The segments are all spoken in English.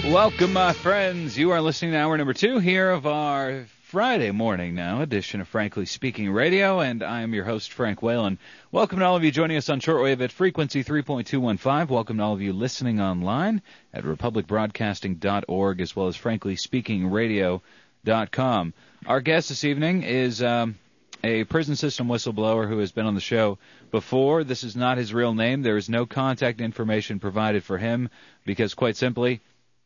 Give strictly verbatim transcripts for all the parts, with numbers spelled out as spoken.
Welcome, my friends. You are listening to hour number two here of our Friday morning now edition of Frankly Speaking Radio, and I am your host, Frank Whalen. Welcome to all of you joining us on shortwave at frequency three point two one five. Welcome to all of you listening online at republic broadcasting dot org as well as frankly speaking radio dot com. Our guest this evening is um, a prison system whistleblower who has been on the show before. This is not his real name. There is no contact information provided for him because, quite simply,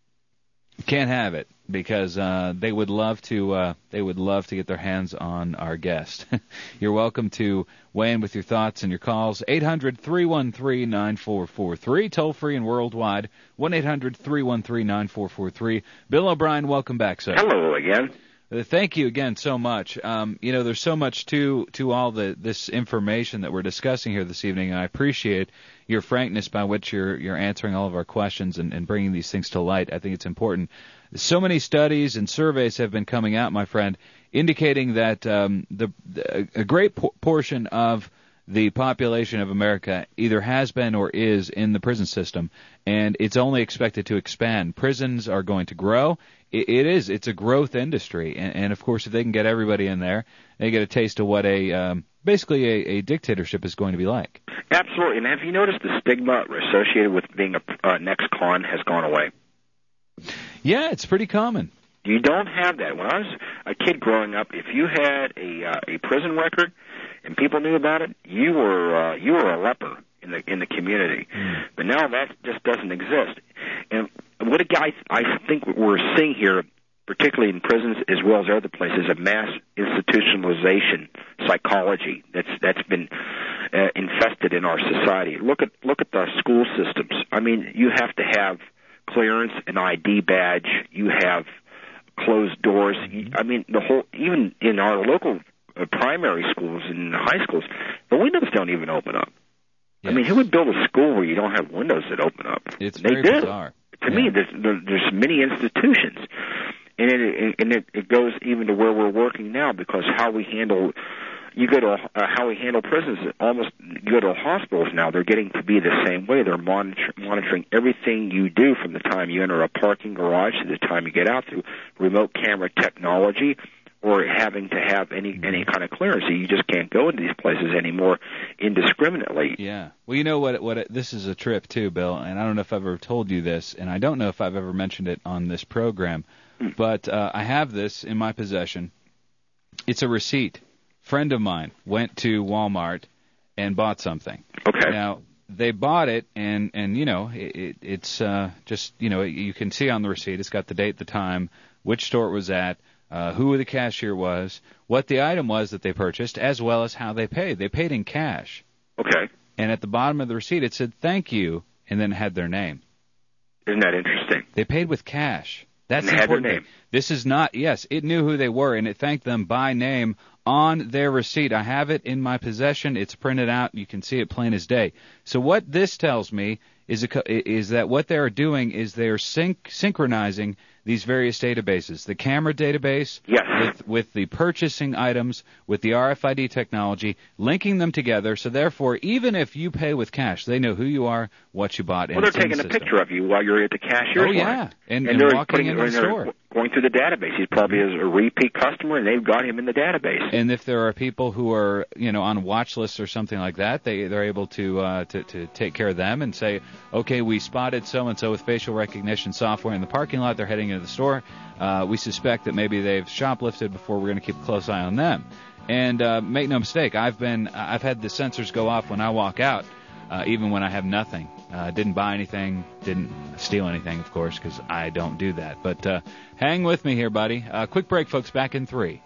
can't have it because uh, they would love to. Uh, they would love to get their hands on our guest. You're welcome to weigh in with your thoughts and your calls. eight hundred, three one three, nine four four three, toll free and worldwide. one eight hundred, three one three, nine four four three. Bill O'Brien, welcome back, sir. Hello again. Uh, thank you again so much. Um, you know, there's so much to to all the this information that we're discussing here this evening, and I appreciate your frankness by which you're you're answering all of our questions and, and bringing these things to light. I think it's important. So many studies and surveys have been coming out, my friend, indicating that um, the, the a great po- portion of the population of America either has been or is in the prison system, and it's only expected to expand. Prisons are going to grow. It, it is. It's a growth industry, and, and of course, if they can get everybody in there, they get a taste of what a um, basically a, a dictatorship is going to be like. Absolutely. And have you noticed the stigma associated with being a uh, next con has gone away? Yeah, it's pretty common. You don't have that. When I was a kid growing up, if you had a uh, a prison record and people knew about it, you were uh, you were a leper in the in the community. Mm. But now that just doesn't exist. And what a guy I think we're seeing here, particularly in prisons as well as other places, a mass institutionalization psychology that's that's been uh, infested in our society. Look at look at the school systems. I mean, you have to have clearance, an I D badge. You have closed doors. I mean, the whole, even in our local uh, primary schools and high schools, the windows don't even open up. Yes. I mean, who would build a school where you don't have windows that open up? It's they very do. bizarre. To yeah. me, there's, there's many institutions, and it, and it, it goes even to where we're working now, because how we handle, you go to uh, how we handle prisons, almost you go to hospitals now, they're getting to be the same way. They're monitor, monitoring everything you do from the time you enter a parking garage to the time you get out, through remote camera technology, or having to have any any kind of clearance. So you just can't go into these places anymore indiscriminately. Yeah. Well, you know what? What it, this is a trip too, Bill. And I don't know if I've ever told you this, and I don't know if I've ever mentioned it on this program, mm. but uh, I have this in my possession. It's a receipt. Friend of mine went to Walmart and bought something. Okay. Now they bought it, and and you know it, it, it's uh, just you know you can see on the receipt. It's got the date, the time, which store it was at. Uh, who the cashier was, what the item was that they purchased, as well as how they paid. They paid in cash. Okay. And at the bottom of the receipt, it said, thank you, and then it had their name. Isn't that interesting? They paid with cash. That's and the had their important name. thing. This is not, yes, it knew who they were, and it thanked them by name on their receipt. I have it in my possession. It's printed out. You can see it plain as day. So what this tells me is, a, is that what they're doing is they're sync, synchronizing these various databases, the camera database yes. with, with the purchasing items, with the R F I D technology, linking them together. So therefore, even if you pay with cash, they know who you are, what you bought. Well, and they're taking the a picture of you while you're at the cashier's Oh, yeah, line. and, and, and they're walking putting, into the store. Going through the database. He's probably a repeat customer, and they've got him in the database. And if there are people who are, you know, on watch lists or something like that, they they're able to uh, to to take care of them and say, okay, we spotted so and so with facial recognition software in the parking lot. They're heading into the store. Uh, we suspect that maybe they've shoplifted before. We're going to keep a close eye on them. And uh, make no mistake, I've been I've had the sensors go off when I walk out, uh, even when I have nothing. Uh, didn't buy anything, didn't steal anything, of course, because I don't do that. But uh, hang with me here, buddy. Uh, quick break, folks. Back in three.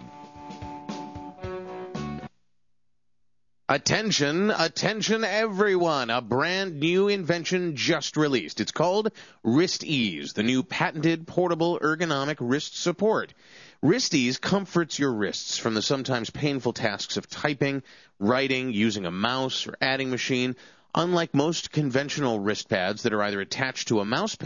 Attention, attention everyone. A brand new invention just released. It's called WristEase, the new patented portable ergonomic wrist support. WristEase comforts your wrists from the sometimes painful tasks of typing, writing, using a mouse, or adding machine. Unlike most conventional wrist pads that are either attached to a mouse pad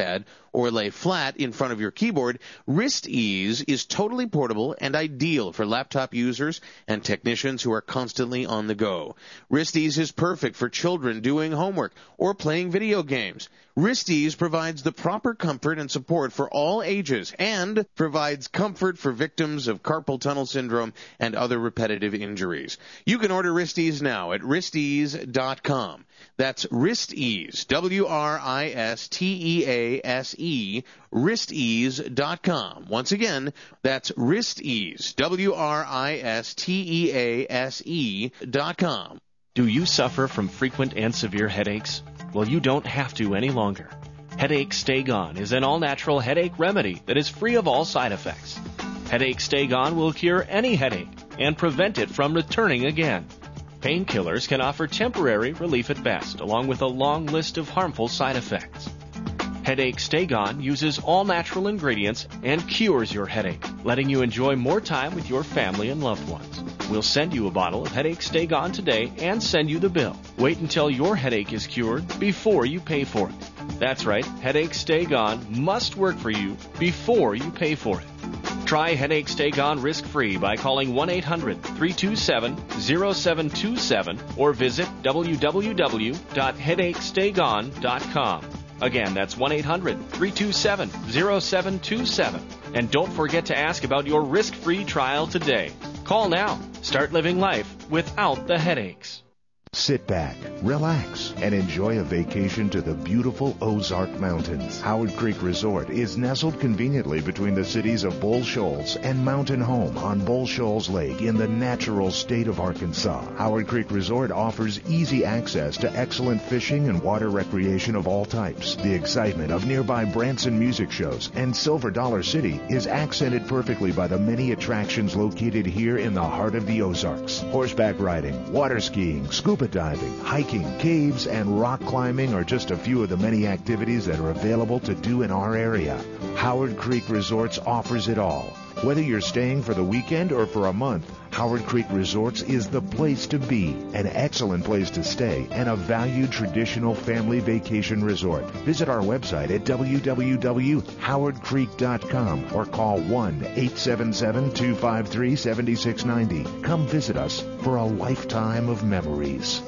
or lay flat in front of your keyboard, WristEase is totally portable and ideal for laptop users and technicians who are constantly on the go. WristEase is perfect for children doing homework or playing video games. WristEase provides the proper comfort and support for all ages and provides comfort for victims of carpal tunnel syndrome and other repetitive injuries. You can order WristEase now at wrist ease dot com. That's WristEase, W R I S T E A S E, wrist ease dot com. Once again, that's WristEase, W R I S T E A S E dot com. Do you suffer from frequent and severe headaches? Well, you don't have to any longer. Headache Stay Gone is an all-natural headache remedy that is free of all side effects. Headache Stay Gone will cure any headache and prevent it from returning again. Painkillers can offer temporary relief at best, along with a long list of harmful side effects. Headache Stay Gone uses all-natural ingredients and cures your headache, letting you enjoy more time with your family and loved ones. We'll send you a bottle of Headache Stay Gone today and send you the bill. Wait until your headache is cured before you pay for it. That's right, Headache Stay Gone must work for you before you pay for it. Try Headache Stay Gone risk-free by calling one eight hundred three two seven zero seven two seven or visit w w w dot headache stay gone dot com. Again, that's one eight hundred three two seven zero seven two seven. And don't forget to ask about your risk-free trial today. Call now. Start living life without the headaches. Sit back, relax, and enjoy a vacation to the beautiful Ozark Mountains. Howard Creek Resort is nestled conveniently between the cities of Bull Shoals and Mountain Home on Bull Shoals Lake in the natural state of Arkansas. Howard Creek Resort offers easy access to excellent fishing and water recreation of all types. The excitement of nearby Branson music shows and Silver Dollar City is accented perfectly by the many attractions located here in the heart of the Ozarks. Horseback riding, water skiing, scuba diving, hiking, caves, and rock climbing are just a few of the many activities that are available to do in our area. Howard Creek Resorts offers it all. Whether you're staying for the weekend or for a month, Howard Creek Resorts is the place to be, an excellent place to stay, and a valued traditional family vacation resort. Visit our website at w w w dot howard creek dot com or call one eight seven seven two five three seven six nine zero. Come visit us for a lifetime of memories.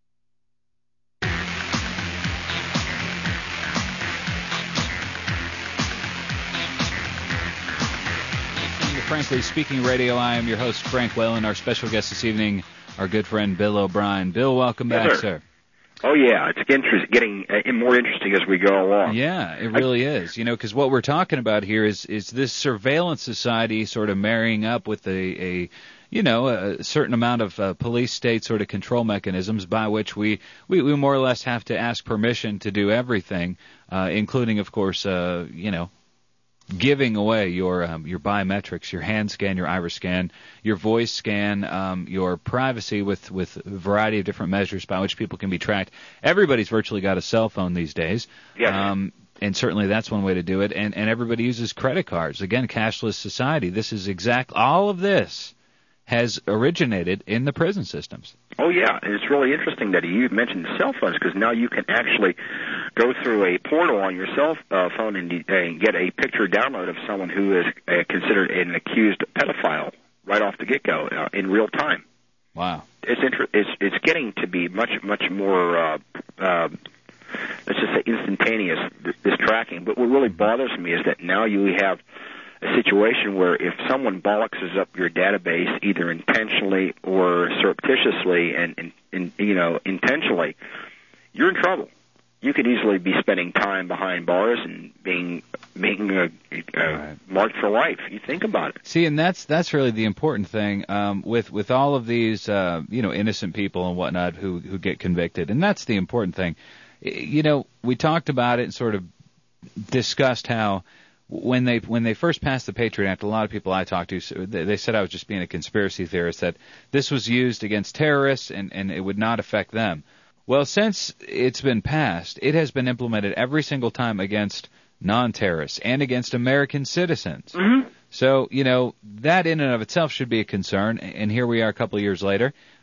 Frankly Speaking Radio. I am your host, Frank Whalen. Our special guest this evening, our good friend Bill O'Brien. Bill, welcome yes, back, sir. sir. Oh, yeah. It's interest, getting uh, more interesting as we go along. Yeah, it really I, is. You know, because what we're talking about here is is this surveillance society sort of marrying up with a, a you know, a certain amount of uh, police state sort of control mechanisms by which we, we, we more or less have to ask permission to do everything, uh, including, of course, uh, you know, giving away your um, your biometrics, your hand scan, your iris scan, your voice scan, um, your privacy with, with a variety of different measures by which people can be tracked. Everybody's virtually got a cell phone these days. Yeah. Um, and certainly that's one way to do it. And, and everybody uses credit cards. Again, cashless society. This is exact. All of this has originated in the prison systems. Oh, yeah, and it's really interesting that you mentioned cell phones, because now you can actually go through a portal on your cell uh, phone and, and get a picture download of someone who is uh, considered an accused pedophile right off the get-go uh, in real time. Wow. It's, inter- it's it's getting to be much, much more, uh, uh, let's just say, instantaneous, th- this tracking. But what really bothers me is that now you have a situation where if someone bollockses up your database either intentionally or surreptitiously and, and, and you know, intentionally, you're in trouble. You could easily be spending time behind bars and being being uh, uh, right. marked for life. You think about it. See, and that's that's really the important thing um, with with all of these uh, you know innocent people and whatnot who who get convicted, and that's the important thing. You know, we talked about it and sort of discussed how when they when they first passed the Patriot Act, a lot of people I talked to, they said I was just being a conspiracy theorist, that this was used against terrorists and, and it would not affect them. Well, since it's been passed, it has been implemented every single time against non-terrorists and against American citizens. Mm-hmm. So, you know, that in and of itself should be a concern, and here we are a couple of years later.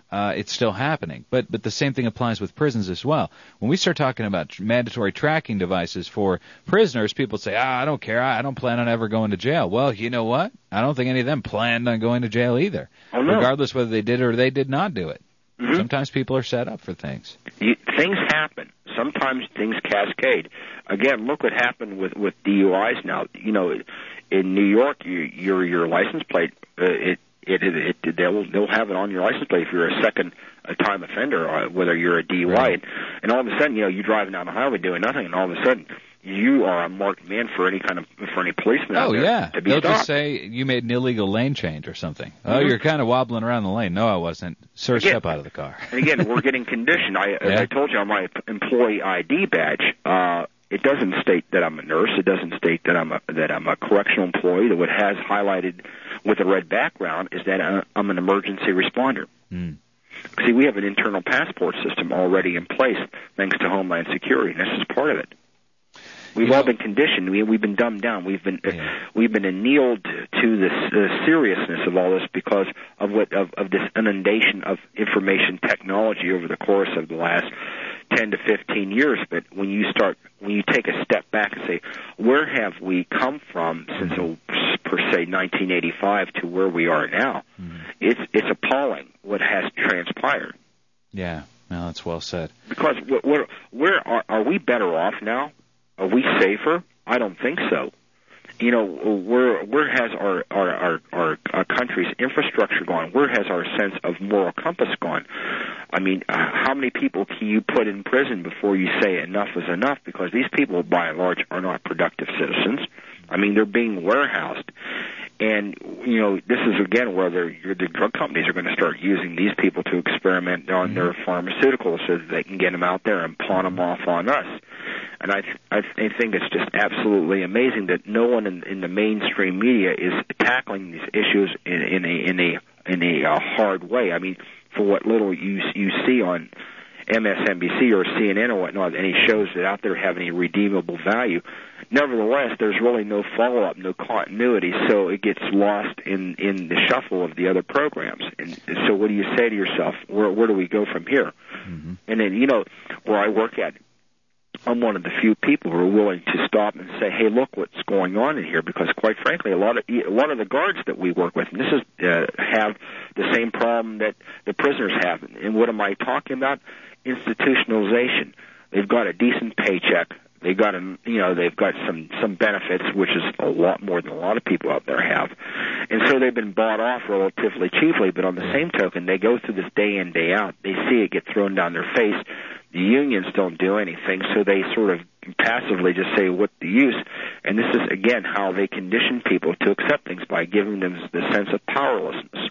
uh, it's still happening. But but the same thing applies with prisons as well. When we start talking about tr- mandatory tracking devices for prisoners, people say, ah, I don't care. I don't plan on ever going to jail. Well, you know what? I don't think any of them planned on going to jail either, oh, no. regardless whether they did or they did not do it. Mm-hmm. Sometimes people are set up for things. You, things happen. Sometimes things cascade. Again, look what happened with, with D U Is now. You know, in New York, you, your your license plate, uh, it, it, it, it they'll they'll have it on your license plate if you're a second a time offender, uh, whether you're a D U I. Right. And all of a sudden, you know, you're driving down the highway doing nothing, and all of a sudden, you are a marked man for any kind of for any policeman out Oh, there yeah. to be They'll stopped. just say you made an illegal lane change or something. Oh, Mm-hmm. you're kind of wobbling around the lane. No, I wasn't. Sir, Again- step out of the car. And again, we're getting conditioned. I, as Yeah. I told you on my employee I D badge, uh, it doesn't state that I'm a nurse. It doesn't state that I'm a, that I'm a correctional employee. What has highlighted with a red background is that I'm an emergency responder. Mm. See, we have an internal passport system already in place thanks to Homeland Security, and this is part of it. We've You all know- been conditioned. We, we've been dumbed down. We've been uh, Yeah. we've been annealed to this uh, seriousness of all this because of what of, of this inundation of information technology over the course of the last ten to fifteen years. But when you start, when you take a step back and say, where have we come from since oh, per se nineteen eighty-five to where we are now? Mm. It's it's appalling what has transpired. Yeah, no, that's well said. Because wh- where where are, are we better off now? Are we safer? I don't think so. You know, where where has our our, our our our country's infrastructure gone? Where has our sense of moral compass gone? I mean, uh, how many people can you put in prison before you say enough is enough? Because these people, by and large, are not productive citizens. I mean, they're being warehoused. And, you know, this is, again, where the drug companies are going to start using these people to experiment on mm-hmm. their pharmaceuticals so that they can get them out there and pawn them off on us. And I, th- I, th- I think it's just absolutely amazing that no one in, in the mainstream media is tackling these issues in, in a in a in a uh, hard way. I mean, for what little you you see on M S N B C or C N N or whatnot, any shows that out there have any redeemable value. Nevertheless, there's really no follow-up, no continuity, so it gets lost in, in the shuffle of the other programs. And so what do you say to yourself? Where, where do we go from here? Mm-hmm. And then, you know, where I work at, I'm one of the few people who are willing to stop and say, hey, look what's going on in here, because quite frankly, a lot of a lot of the guards that we work with, and this is uh, have the same problem that the prisoners have. And what am I talking about? Institutionalization. They've got a decent paycheck. They got a, you know, they've got some some benefits, which is a lot more than a lot of people out there have, and so they've been bought off relatively cheaply. But on the same token, they go through this day in, day out. They see it get thrown down their face. The unions don't do anything, so they sort of passively just say, "What the use?" And this is again how they condition people to accept things, by giving them the sense of powerlessness.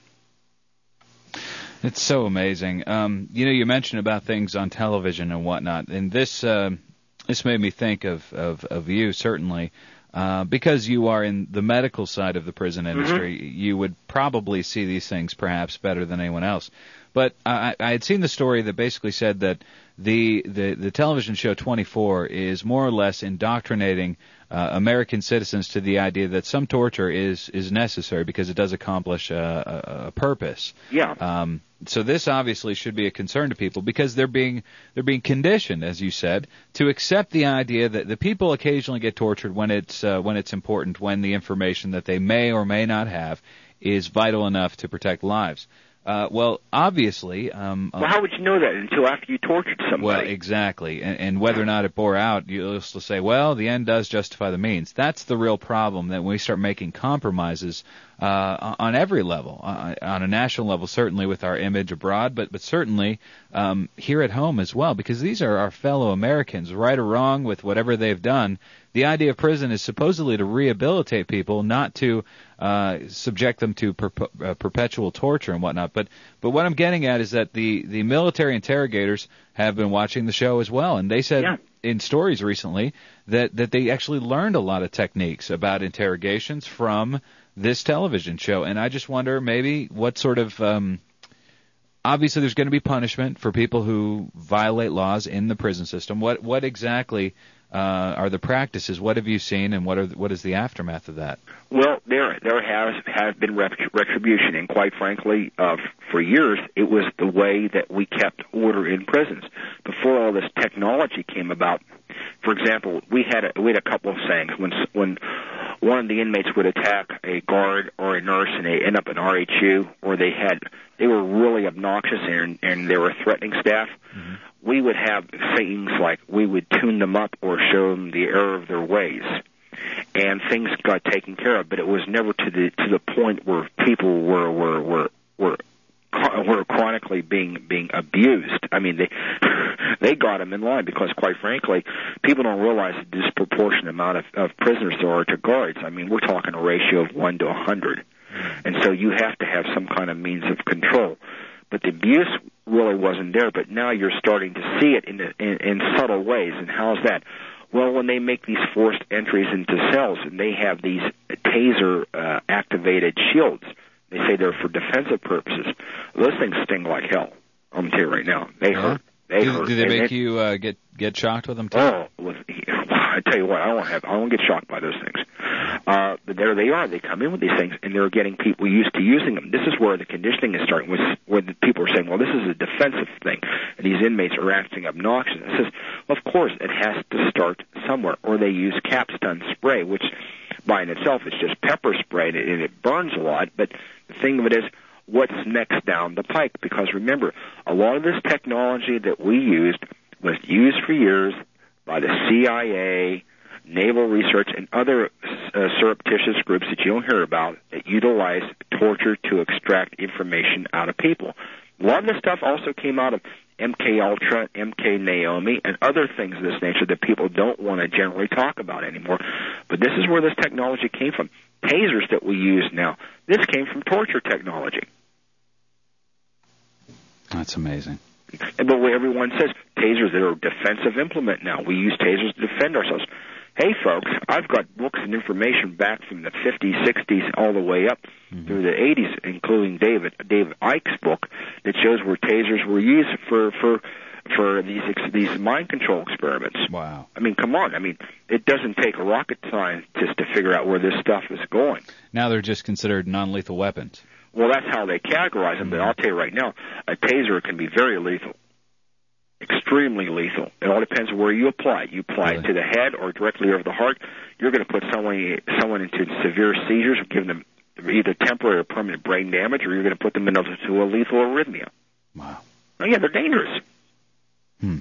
It's so amazing. Um, you know, you mentioned about things on television and whatnot, and this. Uh, This made me think of, of, of you, certainly, uh, because you are in the medical side of the prison industry. Mm-hmm. You would probably see these things perhaps better than anyone else. But I, I had seen the story that basically said that the, the, the television show twenty-four is more or less indoctrinating uh, American citizens to the idea that some torture is, is necessary because it does accomplish a, a, a purpose. Yeah. Um, so this obviously should be a concern to people because they're being they're being conditioned, as you said, to accept the idea that the people occasionally get tortured when it's uh, when it's important, when the information that they may or may not have is vital enough to protect lives. Uh, well, obviously. Um, well, how would you know that until after you tortured somebody? Well, exactly. And, and whether or not it bore out, you'll still say, well, the end does justify the means. That's the real problem, that when we start making compromises uh, on every level, uh, on a national level, certainly with our image abroad, but, but certainly um, here at home as well, because these are our fellow Americans, right or wrong with whatever they've done. The idea of prison is supposedly to rehabilitate people, not to uh, subject them to per- uh, perpetual torture and whatnot. But but what I'm getting at is that the, the military interrogators have been watching the show as well, and they said yeah. in stories recently that, that they actually learned a lot of techniques about interrogations from this television show. And I just wonder maybe what sort of um, obviously there's going to be punishment for people who violate laws in the prison system. What what exactly Uh, are the practices? What have you seen, and what are what is the aftermath of that? Well, there there has has been retribution, and quite frankly, uh, for years, it was the way that we kept order in prisons. Before all this technology came about, for example, we had a, we had a couple of sayings. When when one of the inmates would attack a guard or a nurse and they end up in R H U, or they had they were really obnoxious and, and they were threatening staff, mm-hmm. we would have sayings like we would tune them up or show them the error of their ways. And things got taken care of, but it was never to the to the point where people were were were were, were chronically being being abused. I mean, they they got them in line because, quite frankly, people don't realize the disproportionate amount of, of prisoners there are to guards. I mean, we're talking a ratio of one to a hundred, and so you have to have some kind of means of control. But the abuse really wasn't there. But now you're starting to see it in the, in, in subtle ways. And how's that? Well, when they make these forced entries into cells and they have these taser-activated uh, shields, they say they're for defensive purposes. Those things sting like hell. I'm going to tell you right now. They yeah. hurt. They do, hurt. do they and make it, you uh, get get shocked with them too? Oh, with, I tell you what, I don't have. I don't get shocked by those things. Uh, but there they are. They come in with these things, and they're getting people used to using them. This is where the conditioning is starting. Where the people are saying, "Well, this is a defensive thing," and these inmates are acting obnoxious. It says, well, of course, it has to start somewhere. Or they use capstun spray, which by in itself is just pepper spray, and it, and it burns a lot. But the thing of it is, what's next down the pike? Because remember, a lot of this technology that we used was used for years by the C I A, Naval Research, and other uh, surreptitious groups that you don't hear about that utilize torture to extract information out of people. A lot of this stuff also came out of M K Ultra, M K Naomi, and other things of this nature that people don't want to generally talk about anymore. But this is where this technology came from. Tasers that we use now, this came from torture technology. That's amazing. And but everyone says tasers that are a defensive implement now. We use tasers to defend ourselves. Hey, folks, I've got books and information back from the fifties, sixties, all the way up mm-hmm. through the eighties, including David David Icke's book that shows where tasers were used for for for these these mind control experiments. Wow! I mean, come on! I mean, it doesn't take a rocket scientist to figure out where this stuff is going. Now they're just considered non-lethal weapons. Well, that's how they categorize them. Mm-hmm. But I'll tell you right now, a taser can be very lethal. Extremely lethal. It all depends on where you apply it. You apply really? it to the head or directly over the heart, you're going to put someone someone into severe seizures, give them either temporary or permanent brain damage, or you're going to put them into a lethal arrhythmia. Wow. Oh, yeah, they're dangerous. Hmm.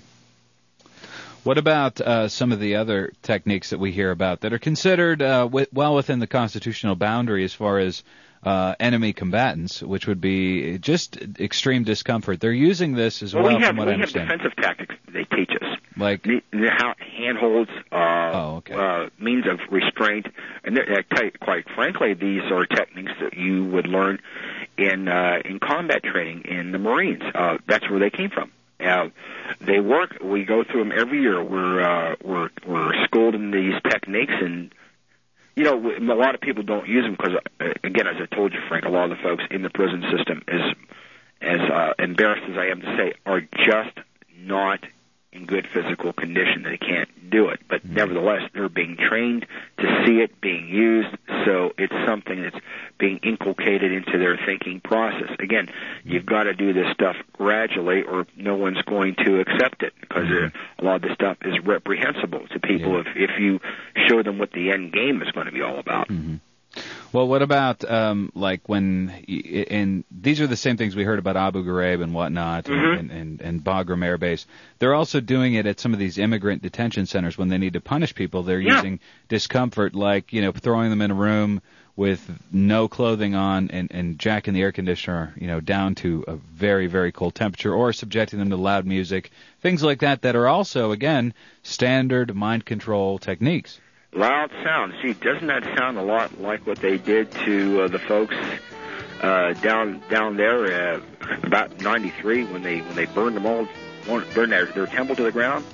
What about uh, some of the other techniques that we hear about that are considered uh, w- well within the constitutional boundary as far as Uh, enemy combatants, which would be just extreme discomfort? They're using this as well, well we have, from what we I understand. We have defensive tactics they teach us. Like? The, the how, handholds, uh, oh, okay. uh, means of restraint. And I tell you, quite frankly, these are techniques that you would learn in uh, in combat training in the Marines. Uh, that's where they came from. Uh, they work. We go through them every year. We're, uh, we're, we're schooled in these techniques, and you know, a lot of people don't use them because, uh, again, as I told you, Frank, a lot of the folks in the prison system, as as uh, embarrassed as I am to say, are just not in good physical condition. They can't do it. But mm-hmm. nevertheless, they're being trained to see it being used, so it's something that's being inculcated into their thinking process. Again, you've got to do this stuff gradually or no one's going to accept it because mm-hmm. a lot of this stuff is reprehensible to people yeah. if, if you show them what the end game is going to be all about. Mm-hmm. Well, what about, um, like, when, and these are the same things we heard about Abu Ghraib and whatnot, mm-hmm. and, and, and Bagram Air Base. They're also doing it at some of these immigrant detention centers when they need to punish people. They're yeah. using discomfort, like, you know, throwing them in a room with no clothing on and, and jacking the air conditioner, you know, down to a very, very cold temperature, or subjecting them to loud music, things like that that are also, again, standard mind control techniques. Loud sound. See, doesn't that sound a lot like what they did to uh, the folks uh, down down there uh, about ninety-three when they when they burned them all, burned their, their temple to the ground?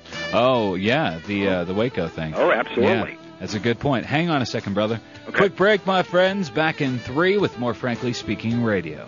Oh yeah, the uh, the Waco thing. Oh, absolutely. Yeah, that's a good point. Hang on a second, brother. Okay. Quick break, my friends. Back in three with more Frankly Speaking Radio.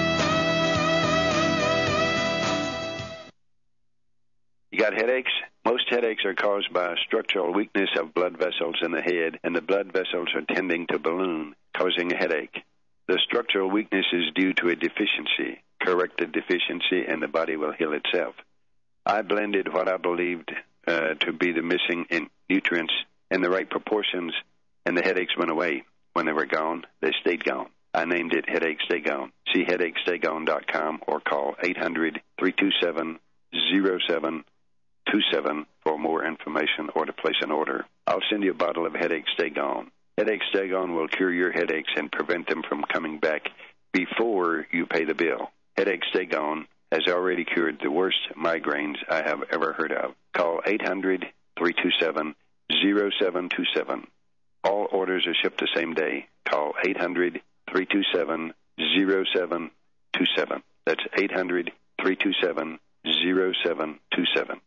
You got headaches? Most Most headaches are caused by a structural weakness of blood vessels in the head, and the blood vessels are tending to balloon, causing a headache. The structural weakness is due to a deficiency. Correct the deficiency, and the body will heal itself. I blended what I believed uh, to be the missing in nutrients in the right proportions, and the headaches went away. When they were gone, they stayed gone. I named it Headache Stay Gone. See headache stay gone dot com or call eight hundred, three two seven, zero seven two seven for more information or to place an order. I'll send you a bottle of Headache Stay Gone. Headache Stay Gone will cure your headaches and prevent them from coming back before you pay the bill. Headache Stay Gone has already cured the worst migraines I have ever heard of. Call eight hundred, three two seven, zero seven two seven. All orders are shipped the same day. Call eight hundred, three two seven, zero seven two seven. That's eight hundred, three two seven, zero seven two seven.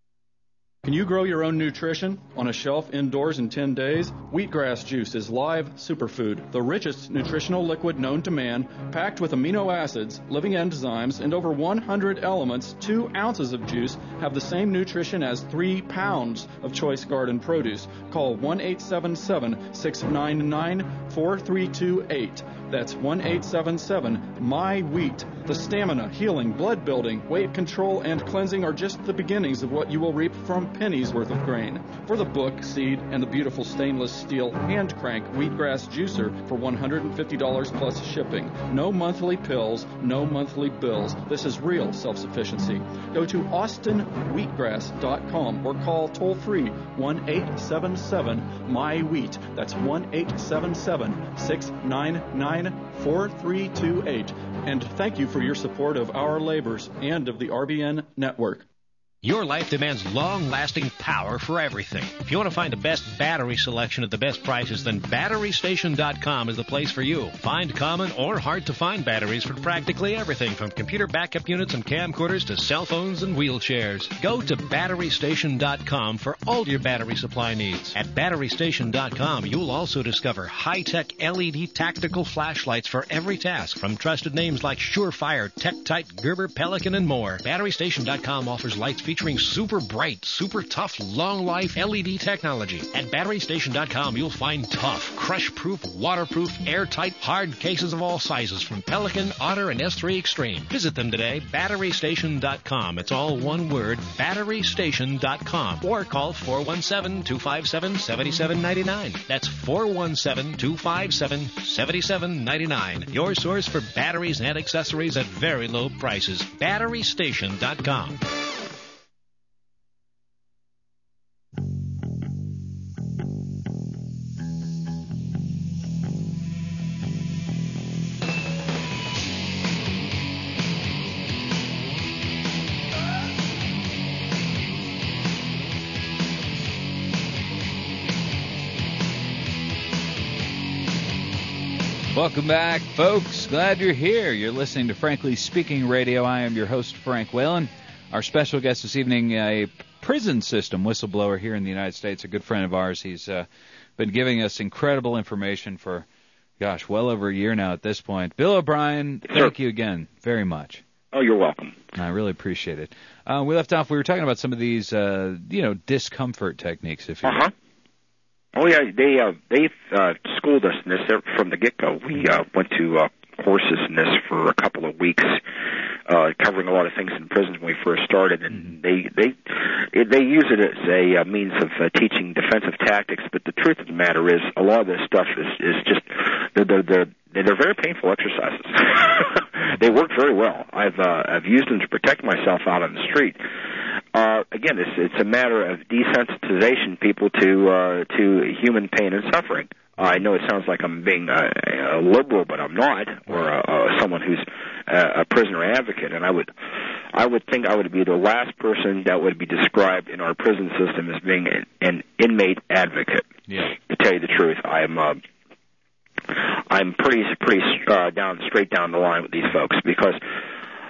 Can you grow your own nutrition on a shelf indoors in ten days? Wheatgrass juice is live superfood, the richest nutritional liquid known to man, packed with amino acids, living enzymes, and over one hundred elements. Two ounces of juice have the same nutrition as three pounds of choice garden produce. Call one eight seven seven, six nine nine, four three two eight. That's one eight seven seven, M Y wheat. The stamina, healing, blood building, weight control, and cleansing are just the beginnings of what you will reap from pennies worth of grain. For the book, seed, and the beautiful stainless steel hand crank wheatgrass juicer for one hundred fifty dollars plus shipping. No monthly pills, no monthly bills. This is real self-sufficiency. Go to austin wheatgrass dot com or call toll-free one eight seven seven, M Y wheat. That's one eight seven seven, six nine nine, four three two eight. And thank you for your support of our labors and of the R B N network. Your life demands long-lasting power for everything. If you want to find the best battery selection at the best prices, then battery station dot com is the place for you. Find common or hard-to-find batteries for practically everything from computer backup units and camcorders to cell phones and wheelchairs. Go to battery station dot com for all your battery supply needs. At battery station dot com, you'll also discover high-tech L E D tactical flashlights for every task from trusted names like Surefire, TechTite, Gerber, Pelican, and more. battery station dot com offers lights featuring super bright, super tough, long-life L E D technology. At battery station dot com, you'll find tough, crush-proof, waterproof, airtight, hard cases of all sizes from Pelican, Otter, and S three Extreme. Visit them today, battery station dot com. It's all one word, battery station dot com. Or call four one seven, two five seven, seven seven nine nine. That's four one seven, two five seven, seven seven nine nine. Your source for batteries and accessories at very low prices. battery station dot com. Welcome back, folks. Glad you're here. You're listening to Frankly Speaking Radio. I am your host, Frank Whalen. Our special guest this evening, a prison system whistleblower here in the United States, a good friend of ours. He's uh, been giving us incredible information for, gosh, well over a year now at this point. Bill O'Brien, thank Sure. you again very much. Oh, you're welcome. I really appreciate it. Uh, we left off, we were talking about some of these, uh, you know, discomfort techniques, if you will. Uh-huh. Oh, yeah, they uh, they uh, schooled us in this from the get-go. We uh, went to uh, courses in this for a couple of weeks, uh, covering a lot of things in prisons when we first started, and they they it, they use it as a uh, means of uh, teaching defensive tactics. But the truth of the matter is, a lot of this stuff is is just they're they're they're, they're very painful exercises. They work very well. I've uh, I've used them to protect myself out on the street. Uh, again, it's it's a matter of desensitization people to uh, to human pain and suffering. I know it sounds like I'm being a, a liberal, but I'm not, or a, a, someone who's a, a prisoner advocate. And I would, I would think I would be the last person that would be described in our prison system as being an, an inmate advocate. Yeah. To tell you the truth, I'm, uh, I'm pretty, pretty uh, down, straight down the line with these folks because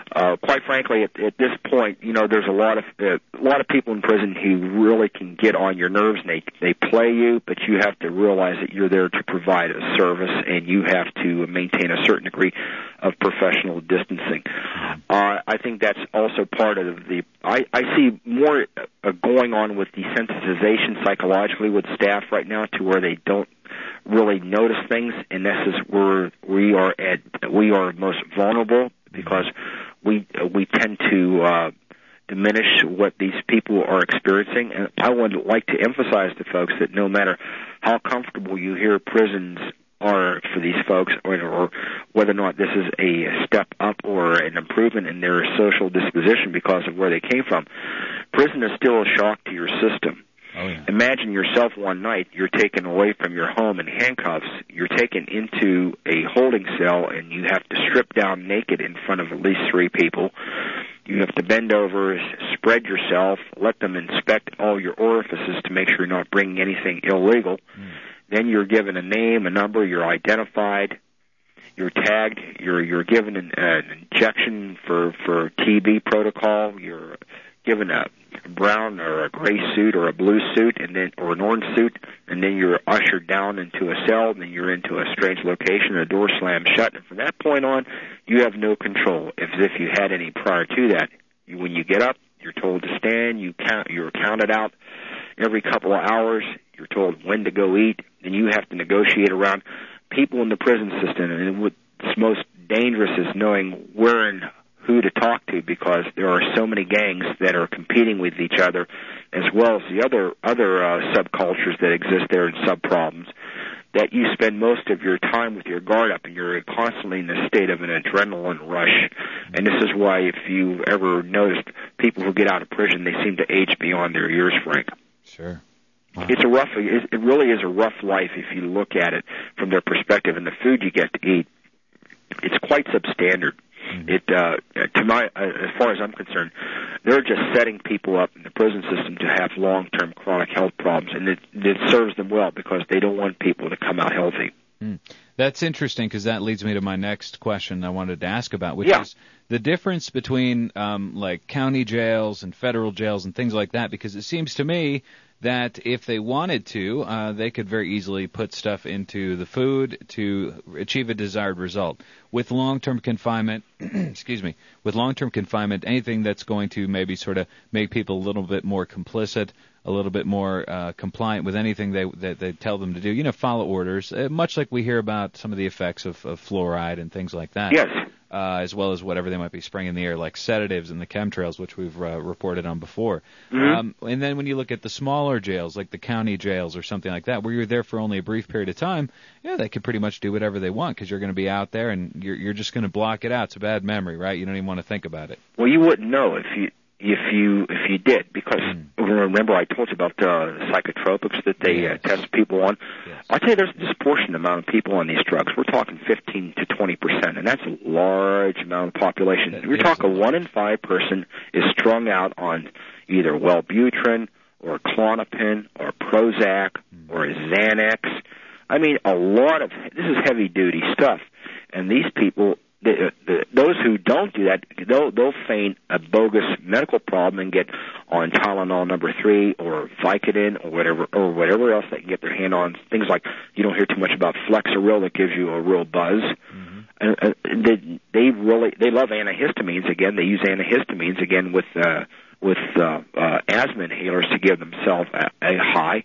Uh, quite frankly, at, at this point, you know, there's a lot of uh, a lot of people in prison who really can get on your nerves, and they they play you, but you have to realize that you're there to provide a service, and you have to maintain a certain degree of professional distancing. Uh, I think that's also part of the. I, I see more uh, going on with desensitization psychologically with staff right now, to where they don't really notice things, and this is where we are at. We are most vulnerable because we we tend to uh, diminish what these people are experiencing. And I would like to emphasize to folks that no matter how comfortable you hear prisons are for these folks, or, or whether or not this is a step up or an improvement in their social disposition because of where they came from, prison is still a shock to your system. Oh, yeah. Imagine yourself one night, you're taken away from your home in handcuffs, you're taken into a holding cell, and you have to strip down naked in front of at least three people. You have to bend over, spread yourself, let them inspect all your orifices to make sure you're not bringing anything illegal. Mm. Then you're given a name, a number, you're identified, you're tagged, you're you're given an, uh, an injection for, for T B protocol, you're given a brown or a gray suit or a blue suit, and then or an orange suit, and then you're ushered down into a cell, and then you're into a strange location, and the door slams shut, and from that point on, you have no control, as if you had any prior to that. You, when you get up, you're told to stand, you count, you're counted out every couple of hours, you're told when to go eat, and you have to negotiate around people in the prison system, and what's most dangerous is knowing where and who to talk to, because there are so many gangs that are competing with each other, as well as the other other uh, subcultures that exist there and sub-problems, that you spend most of your time with your guard up, and you're constantly in a state of an adrenaline rush. And this is why, if you ever noticed, people who get out of prison, they seem to age beyond their years, Frank. Sure. Wow. It's a rough, it really is a rough life if you look at it from their perspective, and the food you get to eat, it's quite substandard. Mm-hmm. It, uh, to my, uh, as far as I'm concerned, they're just setting people up in the prison system to have long-term chronic health problems, and it, it serves them well because they don't want people to come out healthy. Mm. That's interesting, because that leads me to my next question I wanted to ask about, which yeah. is the difference between um, like county jails and federal jails and things like that, because it seems to me that if they wanted to, uh, they could very easily put stuff into the food to achieve a desired result. With long-term confinement, excuse me, with long-term confinement, anything that's going to maybe sort of make people a little bit more complicit, a little bit more uh, compliant with anything they that they tell them to do, you know, follow orders, uh, much like we hear about some of the effects of, of fluoride and things like that. Yes. Uh, as well as whatever they might be spraying in the air, like sedatives and the chemtrails, which we've uh, reported on before. Mm-hmm. Um, and then when you look at the smaller jails, like the county jails or something like that, where you're there for only a brief period of time, yeah, they can pretty much do whatever they want, because you're going to be out there and you're, you're just going to block it out. It's a bad memory, right? You don't even want to think about it. Well, you wouldn't know if you if you if you did, because mm. remember I told you about uh, psychotropics that they yes. uh, test people on. Yes. I'll tell you, there's a disproportionate amount of people on these drugs. We're talking fifteen to twenty percent, and that's a large amount of population. That We're talking one in five person is strung out on either Wellbutrin or Klonopin or Prozac mm. or Xanax. I mean, a lot of this is heavy duty stuff, and these people. The, the, those who don't do that, they'll, they'll feign a bogus medical problem and get on Tylenol number three or Vicodin or whatever or whatever else they can get their hand on. Things like, you don't hear too much about Flexeril that gives you a real buzz. Mm-hmm. And, uh, they, they really they love antihistamines again. They use antihistamines again with uh, with uh, uh, asthma inhalers to give themselves a, a high.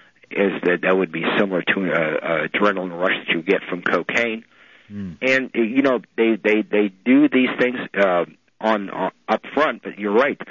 Is that that would be similar to an adrenaline rush that you get from cocaine. Mm. And, you know, they, they, they do these things uh, on, on up front, but you're right.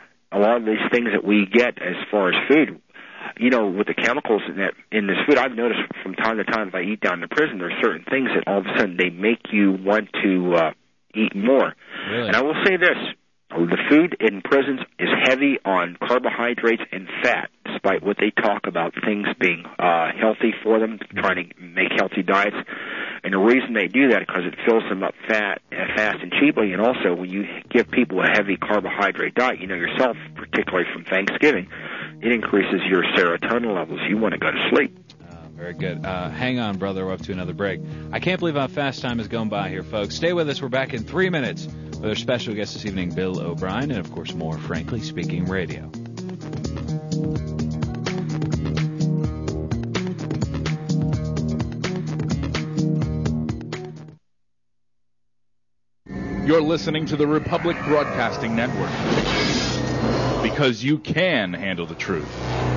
A lot of these things that we get as far as food, you know, with the chemicals in that in this food, I've noticed from time to time if I eat down in the prison, there are certain things that all of a sudden they make you want to uh, eat more. Really? And I will say this. The food in prisons is heavy on carbohydrates and fat, despite what they talk about things being uh, healthy for them, trying to make healthy diets. And the reason they do that is because it fills them up fat, uh, fast and cheaply. And also, when you give people a heavy carbohydrate diet, you know yourself, particularly from Thanksgiving, it increases your serotonin levels. You want to go to sleep. Very good. Uh, hang on, brother. We're up to another break. I can't believe how fast time has gone by here, folks. Stay with us. We're back in three minutes with our special guest this evening, Bill O'Brien, and of course more Frankly Speaking Radio. You're listening to the Republic Broadcasting Network, because you can handle the truth.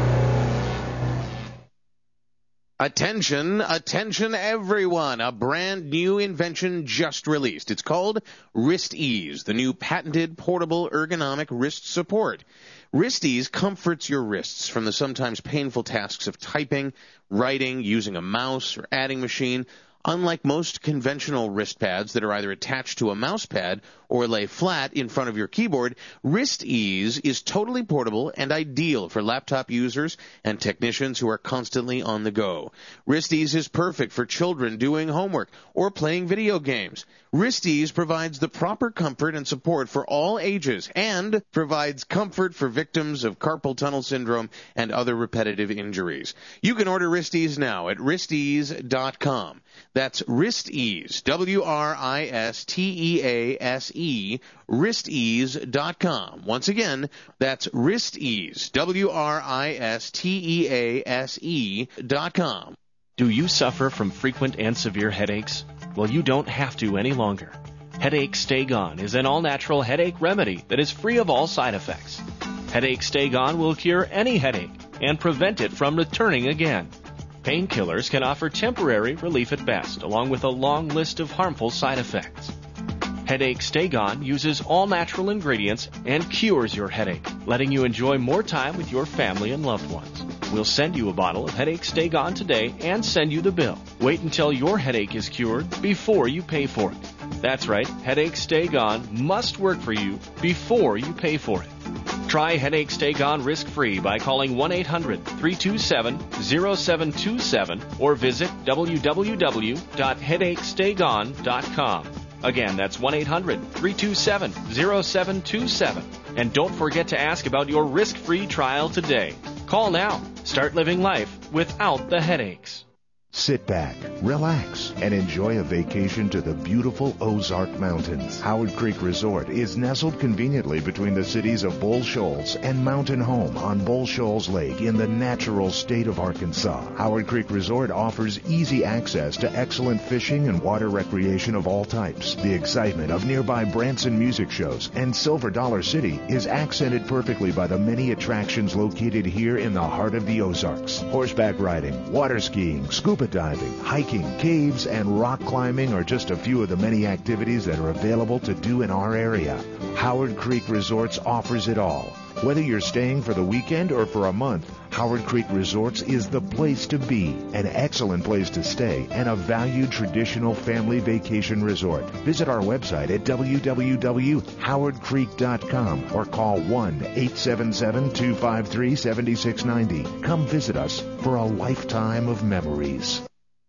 Attention, attention everyone. A brand new invention just released. It's called WristEase, the new patented portable ergonomic wrist support. WristEase comforts your wrists from the sometimes painful tasks of typing, writing, using a mouse, or adding machine. Unlike most conventional wrist pads that are either attached to a mouse pad or lay flat in front of your keyboard, WristEase is totally portable and ideal for laptop users and technicians who are constantly on the go. WristEase is perfect for children doing homework or playing video games. WristEase provides the proper comfort and support for all ages and provides comfort for victims of carpal tunnel syndrome and other repetitive injuries. You can order WristEase now at wrist ease dot com. That's WristEase, W R I S T E A S E, wrist ease dot com. Once again, that's WristEase, W R I S T E A S E dot com. Do you suffer from frequent and severe headaches? Well, you don't have to any longer. Headache Stay Gone is an all-natural headache remedy that is free of all side effects. Headache Stay Gone will cure any headache and prevent it from returning again. Painkillers can offer temporary relief at best, along with a long list of harmful side effects. Headache Stay Gone uses all-natural ingredients and cures your headache, letting you enjoy more time with your family and loved ones. We'll send you a bottle of Headache Stay Gone today and send you the bill. Wait until your headache is cured before you pay for it. That's right, Headache Stay Gone must work for you before you pay for it. Try Headache Stay Gone risk-free by calling one eight hundred three two seven zero seven two seven or visit w w w dot headache stay gone dot com. Again, that's one eight hundred three two seven zero seven two seven. And don't forget to ask about your risk-free trial today. Call now. Start living life without the headaches. Sit back, relax, and enjoy a vacation to the beautiful Ozark Mountains. Howard Creek Resort is nestled conveniently between the cities of Bull Shoals and Mountain Home on Bull Shoals Lake in the natural state of Arkansas. Howard Creek Resort offers easy access to excellent fishing and water recreation of all types. The excitement of nearby Branson music shows and Silver Dollar City is accented perfectly by the many attractions located here in the heart of the Ozarks. Horseback riding, water skiing, scuba diving, hiking, caves, and rock climbing are just a few of the many activities that are available to do in our area. Howard Creek Resorts offers it all. Whether you're staying for the weekend or for a month, Howard Creek Resorts is the place to be, an excellent place to stay, and a valued traditional family vacation resort. Visit our website at w w w dot howard creek dot com or call one eight seven seven two five three seven six nine zero. Come visit us for a lifetime of memories.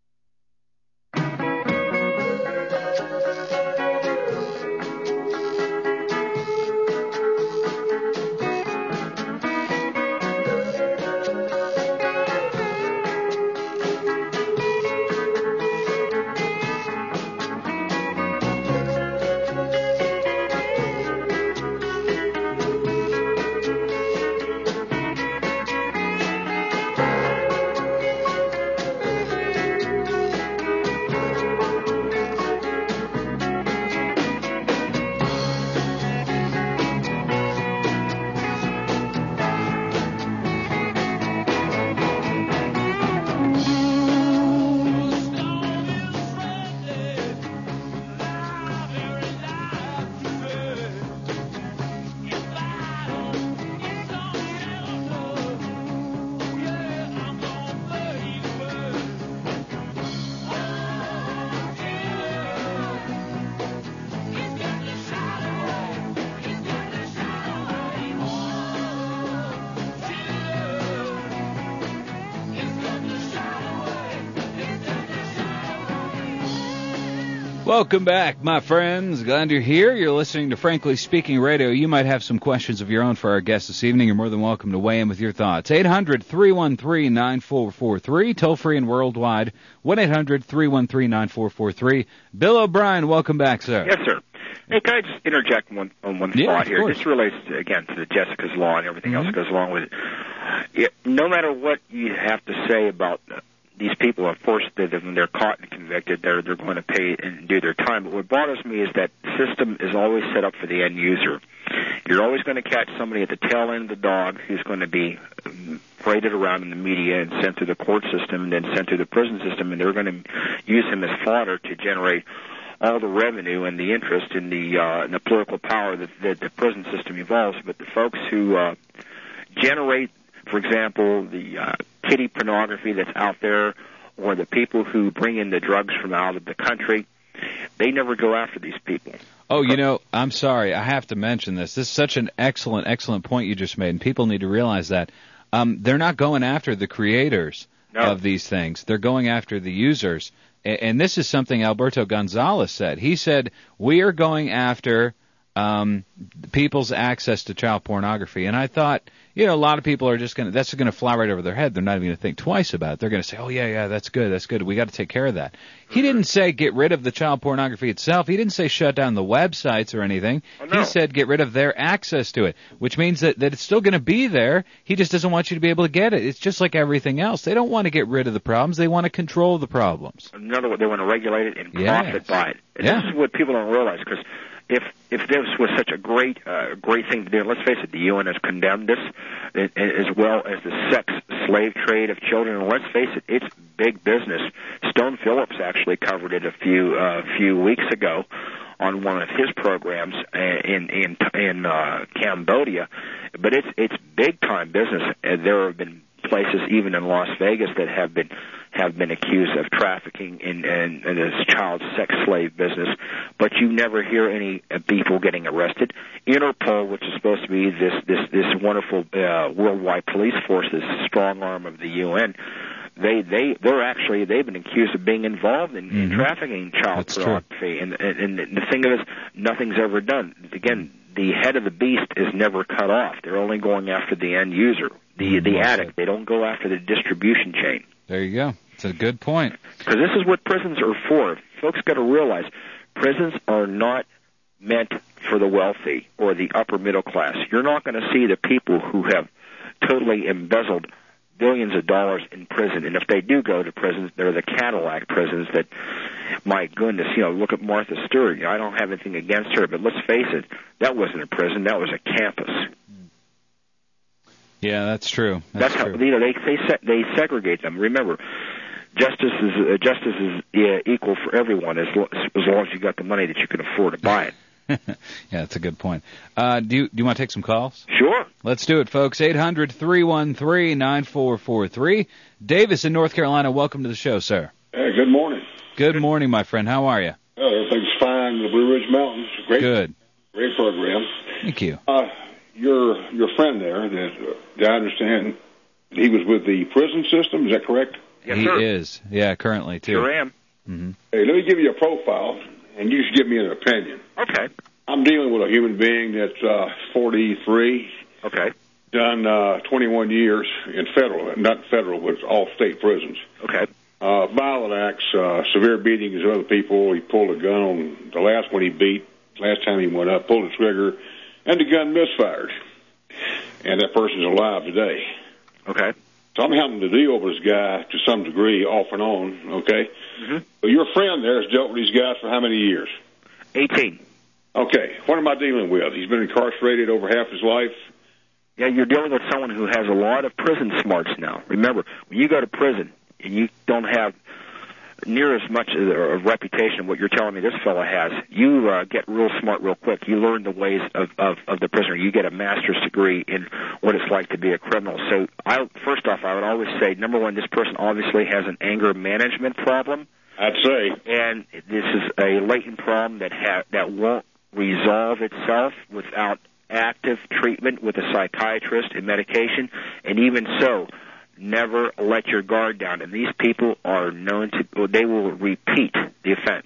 Welcome back, my friends. Glad you're here. You're listening to Frankly Speaking Radio. You might have some questions of your own for our guest this evening. You're more than welcome to weigh in with your thoughts. eight hundred three one three nine four four three, toll free and worldwide. one eight hundred three one three nine four four three. Bill O'Brien, welcome back, sir. Yes, sir. Hey, can I just interject one on one Yeah, thought of here? course. This relates, to, again, to the Jessica's Law and everything Mm-hmm. else that goes along with it. it. No matter what you have to say about uh, these people, of course, they, when they're caught and convicted, they're they're going to pay and do their time. But what bothers me is that the system is always set up for the end user. You're always going to catch somebody at the tail end of the dog who's going to be um, paraded around in the media and sent through the court system and then sent through the prison system, and they're going to use him as fodder to generate all the revenue and the interest in the uh, in the political power that, that the prison system evolves. But the folks who uh, generate, for example, the uh, kiddie pornography that's out there, or the people who bring in the drugs from out of the country, they never go after these people. Oh, you know, I'm sorry. I have to mention this. This is such an excellent, excellent point you just made, and people need to realize that. Um, they're not going after the creators No. of these things. They're going after the users. A- And this is something Alberto Gonzalez said. He said, we are going after um, people's access to child pornography. And I thought, you know, a lot of people are just going to, that's going to fly right over their head. They're not even going to think twice about it. They're going to say, oh, yeah, yeah, that's good, that's good. We got to take care of that. He didn't say get rid of the child pornography itself. He didn't say shut down the websites or anything. Oh, no. He said get rid of their access to it, which means that, that it's still going to be there. He just doesn't want you to be able to get it. It's just like everything else. They don't want to get rid of the problems. They want to control the problems. In other words, they want to regulate it and Yes. profit by it. And Yeah. this is what people don't realize, because if if this was such a great uh, great thing to do, let's face it, the U N has condemned this, as well as the sex slave trade of children. And let's face it, it's big business. Stone Phillips actually covered it a few uh, few weeks ago on one of his programs in in in uh, Cambodia. But it's it's big time business. And there have been places, even in Las Vegas, that have been have been accused of trafficking in, in, in this child sex slave business, but you never hear any uh, people getting arrested. Interpol, which is supposed to be this this this wonderful uh, worldwide police force, this strong arm of the U N, they they they're actually they've been accused of being involved in, in Mhm. trafficking child That's true. pornography, and, and and the thing is, nothing's ever done. Again, the head of the beast is never cut off. They're only going after the end user, the the Well addict. said. They don't go after the distribution chain. There you go. It's a good point. Because this is what prisons are for. Folks got to realize prisons are not meant for the wealthy or the upper middle class. You're not going to see the people who have totally embezzled billions of dollars in prison. And if they do go to prisons, they're the Cadillac prisons that, my goodness, you know, look at Martha Stewart. You know, I don't have anything against her, but let's face it, that wasn't a prison. That was a campus. Yeah, that's true. That's, That's, true. how, you know, they they se- they segregate them. Remember, justice is uh, justice is uh, equal for everyone as lo- as long as you got the money that you can afford to buy it. Yeah, that's a good point. Uh, do you do you want to take some calls? Sure. Let's do it, folks. eight hundred, three one three, nine four four three. Davis in North Carolina, welcome to the show, sir. Hey, good morning. Good morning, my friend. How are you? Uh, everything's fine in the Blue Ridge Mountains. Great, Good. great program. Thank you. Uh, your your friend there, that, uh, that I understand, he was with the prison system. Is that correct? Yes, he sir. is. Yeah, currently, too. Sure am. Mm-hmm. Hey, let me give you a profile, and you should give me an opinion. Okay. I'm dealing with a human being that's uh, forty-three, Okay. done uh, twenty-one years in federal, not federal, but all state prisons. Okay. Uh, violent acts, uh, severe beatings of other people. He pulled a gun on the last one he beat. Last time he went up, pulled the trigger, and the gun misfired. And that person's alive today. Okay. So I'm having to deal with this guy to some degree, off and on, okay? Mm-hmm. Well, your friend there has dealt with these guys for how many years? eighteen. Okay, what am I dealing with? He's been incarcerated over half his life. Yeah, you're dealing with someone who has a lot of prison smarts now. Remember, when you go to prison and you don't have near as much of a reputation of what you're telling me this fellow has, you uh, get real smart real quick. You learn the ways of, of, of the prisoner. You get a master's degree in what it's like to be a criminal. So I, first off, I would always say, number one, this person obviously has an anger management problem. I'd say. And this is a latent problem that ha- that won't resolve itself without active treatment with a psychiatrist and medication. And even so, never let your guard down. And these people are known to, they will repeat the offense.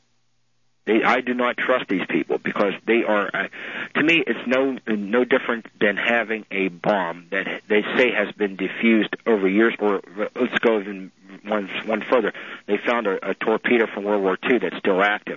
They, I do not trust these people because they are, uh, to me, it's no no different than having a bomb that they say has been diffused over years. Or let's go even one one further. They found a, a torpedo from World War Two that's still active.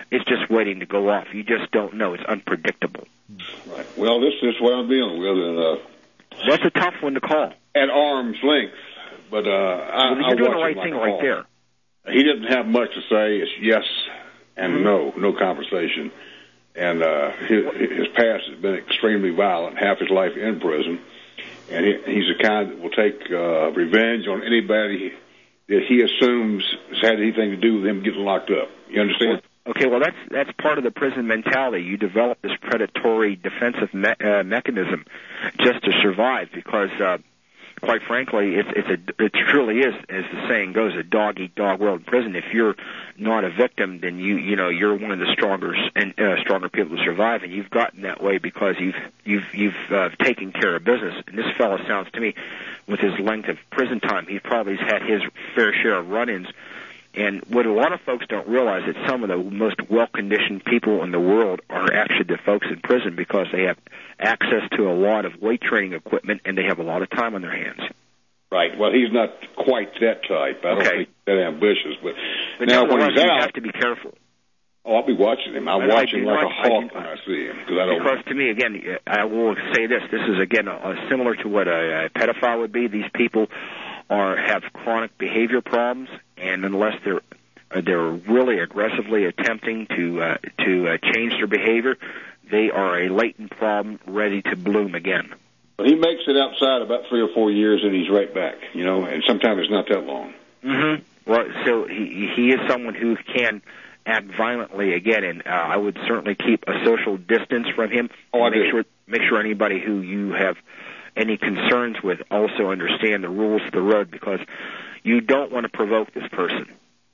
it's just waiting to go off. You just don't know. It's unpredictable. Right. Well, this is what I'm dealing with, and uh, that's a tough one to call. At arm's length, but uh, I, well, you're I doing the watch right him thing like right there. He didn't have much to say. It's yes and mm-hmm. no, no conversation. And uh, his, his past has been extremely violent, half his life in prison. And he, he's the kind that will take uh, revenge on anybody that he assumes has had anything to do with him getting locked up. You understand? Okay, well, that's that's part of the prison mentality. You develop this predatory defensive me- uh, mechanism just to survive because, uh, quite frankly, it's, it's a, it truly is, as the saying goes, a dog-eat-dog world in prison. If you're not a victim, then you you know you're one of the stronger and uh, stronger people to survive, and you've gotten that way because you've you've you've uh, taken care of business. And this fellow sounds to me, with his length of prison time, he probably has had his fair share of run-ins. And what a lot of folks don't realize is that some of the most well-conditioned people in the world are actually the folks in prison because they have access to a lot of weight training equipment and they have a lot of time on their hands. Right. Well, he's not quite that type. I don't okay. think he's that ambitious. But, but now when he's you out, have to be careful. Oh, I'll be watching him. I'll but watch him like watch, a hawk I when I see him. Cause I don't because to me, again, I will say this. This is, again, uh, similar to what a, a pedophile would be. These people are have chronic behavior problems, and unless they're they're really aggressively attempting to uh, to uh, change their behavior, they are a latent problem ready to bloom again. But he makes it outside about three or four years, and he's right back, you know, and sometimes it's not that long. Mm-hmm. Well, so he he is someone who can act violently again, and uh, I would certainly keep a social distance from him. Oh, I make do. sure make sure anybody who you have any concerns with also understand the rules of the road, because you don't want to provoke this person.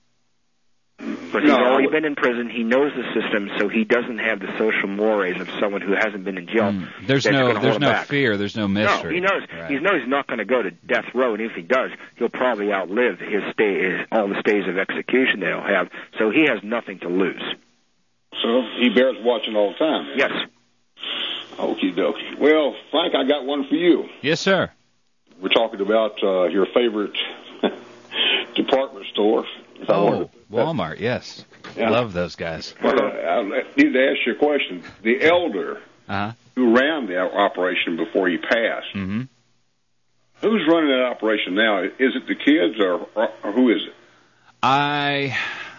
But he's no, already been in prison. He knows the system, so he doesn't have the social mores of someone who hasn't been in jail. Mm. There's that's no, hold there's him no back. fear. There's no mystery. No, he knows. Right. He knows he's not going to go to death row, and if he does, he'll probably outlive his stay, his, all the stays of execution that he'll have. So he has nothing to lose. So he bears watching all the time. Yes. Okie dokie. Well, Frank, I got one for you. Yes, sir. We're talking about uh, your favorite department store. Oh, Walmart, yes. Yeah. Love those guys. Well, uh, I need to ask you a question. The elder uh-huh. who ran the operation before he passed, mm-hmm. who's running that operation now? Is it the kids, or, or, or who is it? I...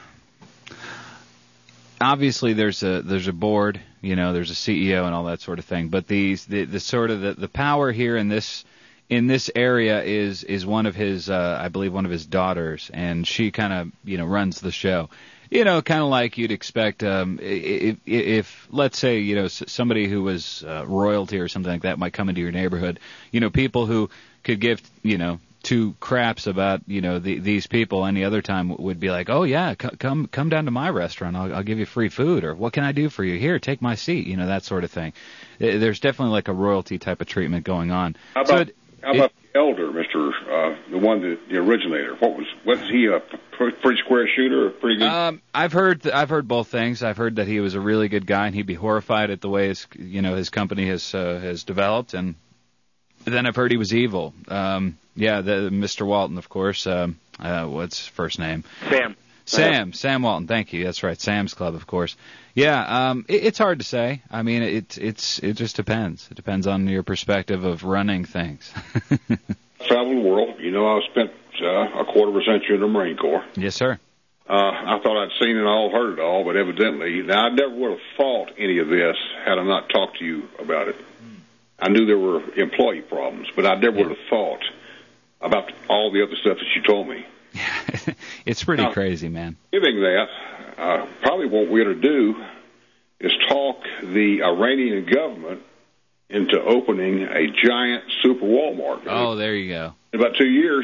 Obviously, there's a there's a board, you know, there's a C E O and all that sort of thing. But these the, the sort of the, the power here in this in this area is is one of his, uh, I believe, one of his daughters, and she kind of you know runs the show. You know, kind of like you'd expect um, if, if let's say you know somebody who was uh, royalty or something like that might come into your neighborhood. You know, people who could give you know. two craps about you know the, these people any other time would be like, oh yeah, c- come come down to my restaurant, I'll, I'll give you free food, or what can I do for you? Here, take my seat, you know that sort of thing. There's definitely like a royalty type of treatment going on. How about, so it, how about it, the elder, Mister Uh, the one that the originator? What was was he a pretty square shooter, pretty good? Um, I've heard I've heard both things. I've heard that he was a really good guy, and he'd be horrified at the way his you know his company has uh, has developed, and then I've heard he was evil. Um, yeah, the, Mister Walton, of course. Um, uh, what's his first name? Sam. Sam. Sam Walton. Thank you. That's right. Sam's Club, of course. Yeah. Um, it, it's hard to say. I mean, it it's it just depends. It depends on your perspective of running things. Travel the world. You know, I spent uh, a quarter of a century in the Marine Corps. Yes, sir. Uh, I thought I'd seen it all, heard it all, but evidently, now I never would have thought any of this had I not talked to you about it. I knew there were employee problems, but I never yeah. would have thought about all the other stuff that you told me. It's pretty now, crazy, man. Given that, uh, probably what we're to do is talk the Iranian government into opening a giant super Walmart. Oh, there you go. In about two years,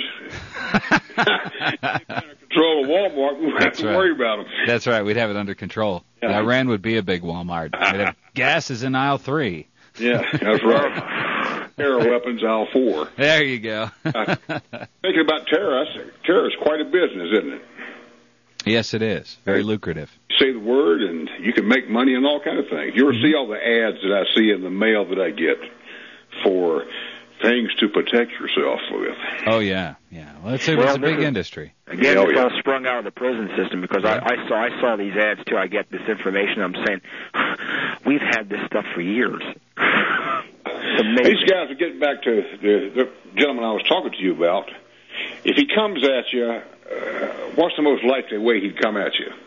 control of Walmart, we won't have to right. worry about them. That's right. We'd have it under control. Yeah. Iran would be a big Walmart. We'd have gas is in aisle three. Yeah, that's right. Terror weapons, aisle four. There you go. uh, thinking about terror, terror is quite a business, isn't it? Yes, it is. Very lucrative. You say the word, and you can make money and all kind of things. You ever Mm-hmm. see all the ads that I see in the mail that I get for things to protect yourself with. Oh yeah, yeah. Well, it's a, Well, it's a big is, industry. Again, oh, it's yeah. all sprung out of the prison system because Yeah. I, I saw I saw these ads too. I get this information. I'm saying we've had this stuff for years. It's amazing. These guys are getting back to the, the gentleman I was talking to you about. If he comes at you, uh, what's the most likely way he'd come at you?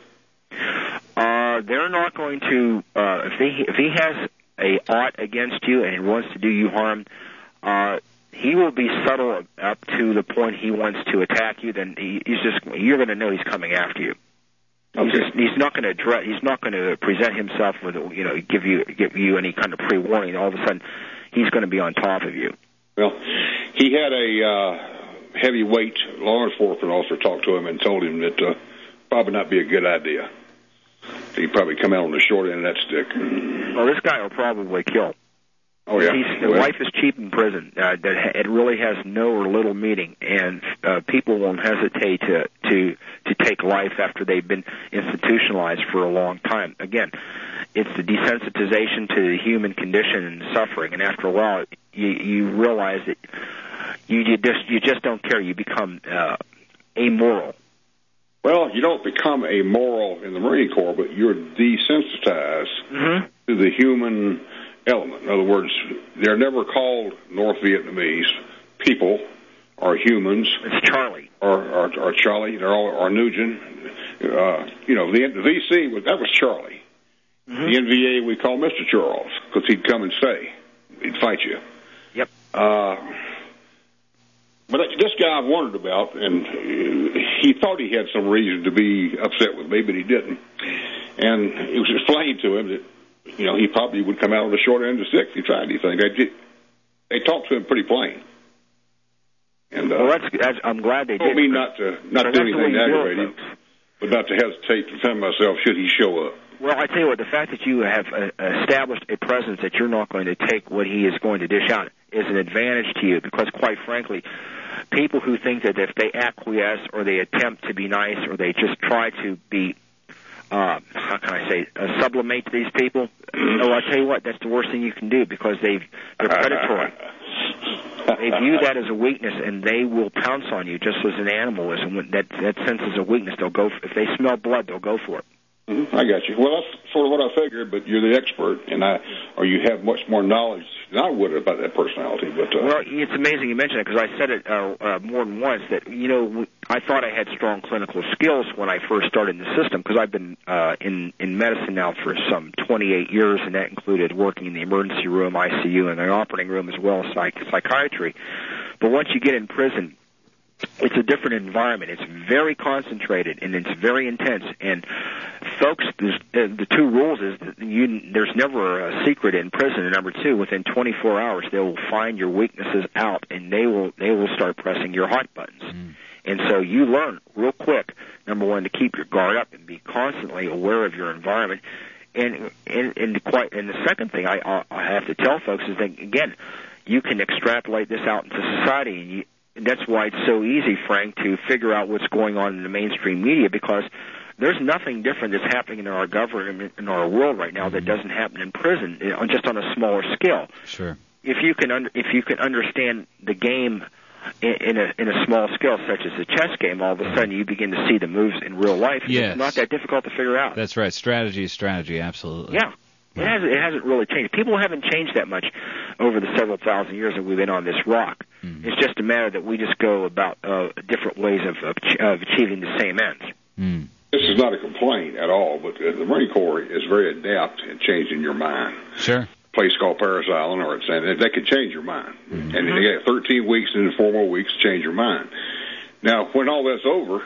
Uh, they're not going to uh, if he if he has a ought against you and wants to do you harm. Uh, he will be subtle up to the point he wants to attack you. Then he, he's just you're going to know he's coming after you. He's, just, he's not going to address. He's not going to present himself with you know give you give you any kind of pre-warning. All of a sudden, he's going to be on top of you. Well, he had a uh, heavyweight law enforcement officer talk to him and told him that uh, probably not be a good idea. He'd probably come out on the short end of that stick. Well, this guy will probably kill. Oh yeah, He's, well, life is cheap in prison. Uh, that it really has no or little meaning, and uh, people won't hesitate to to to take life after they've been institutionalized for a long time. Again, it's the desensitization to the human condition and suffering, and after a while, you you realize that you you just you just don't care. You become uh, amoral. Well, you don't become amoral in the Marine Corps, but you're desensitized Mm-hmm. to the human element. In other words, they're never called North Vietnamese people or humans. It's Charlie. Or, or, or Charlie, they're all, or Nugent. Uh, you know, the, the V C, was, that was Charlie. Mm-hmm. The N V A we call Mister Charles, because he'd come and stay. He'd fight you. Yep. Uh, but this guy I've wondered about, and he thought he had some reason to be upset with me, but he didn't. And it was explained to him that, you know, he probably would come out on the short end of the stick if he tried anything. They, did, they talked to him pretty plain. And, uh, well, that's, that's I'm glad they told did. me not to not So do that's the way anything you do it, aggravating, folks. but not to hesitate to defend myself should he show up. Well, I tell you what, the fact that you have uh, established a presence that you're not going to take what he is going to dish out is an advantage to you because, quite frankly, people who think that if they acquiesce or they attempt to be nice or they just try to be, uh, how can I say, uh, sublimate these people, oh, I tell you what, that's the worst thing you can do because they've, they're predatory. They view that as a weakness, and they will pounce on you just as an animal is. And when that, that senses a weakness, they'll go, if they smell blood, they'll go for it. Mm-hmm. I got you. Well, that's sort of what I figured, but you're the expert, and I, or you have much more knowledge than I would about that personality. But uh, well, it's amazing you mentioned it because I said it uh, uh, more than once that you know I thought I had strong clinical skills when I first started in the system because I've been uh, in in medicine now for some twenty-eight years, and that included working in the emergency room, I C U, and the operating room as well as psych- psychiatry. But once you get in prison, it's a different environment. It's very concentrated and it's very intense. And folks, uh, the two rules is that you, there's never a secret in prison. And number two, within twenty-four hours, they will find your weaknesses out and they will they will start pressing your hot buttons. Mm. And so you learn real quick. Number one, to keep your guard up and be constantly aware of your environment. And and and quite and the second thing I I have to tell folks is that again, you can extrapolate this out into society and you. That's why it's so easy, Frank, to figure out what's going on in the mainstream media because there's nothing different that's happening in our government, in our world right now that doesn't happen in prison, just on a smaller scale. Sure. If you can, under, if you can understand the game in, in a in a small scale, such as a chess game, all of a sudden you begin to see the moves in real life. Yes. It's not that difficult to figure out. That's right. Strategy is strategy. Absolutely. Yeah. It hasn't, it hasn't really changed. People haven't changed that much over the several thousand years that we've been on this rock. Mm. It's just a matter that we just go about uh, different ways of, of, of achieving the same ends. Mm. This is not a complaint at all, but the Marine Corps is very adept at changing your mind. Sure. A place called Parris Island, or it's saying that they can change your mind. Mm-hmm. And they got thirteen weeks and then four more weeks to change your mind. Now, when all that's over,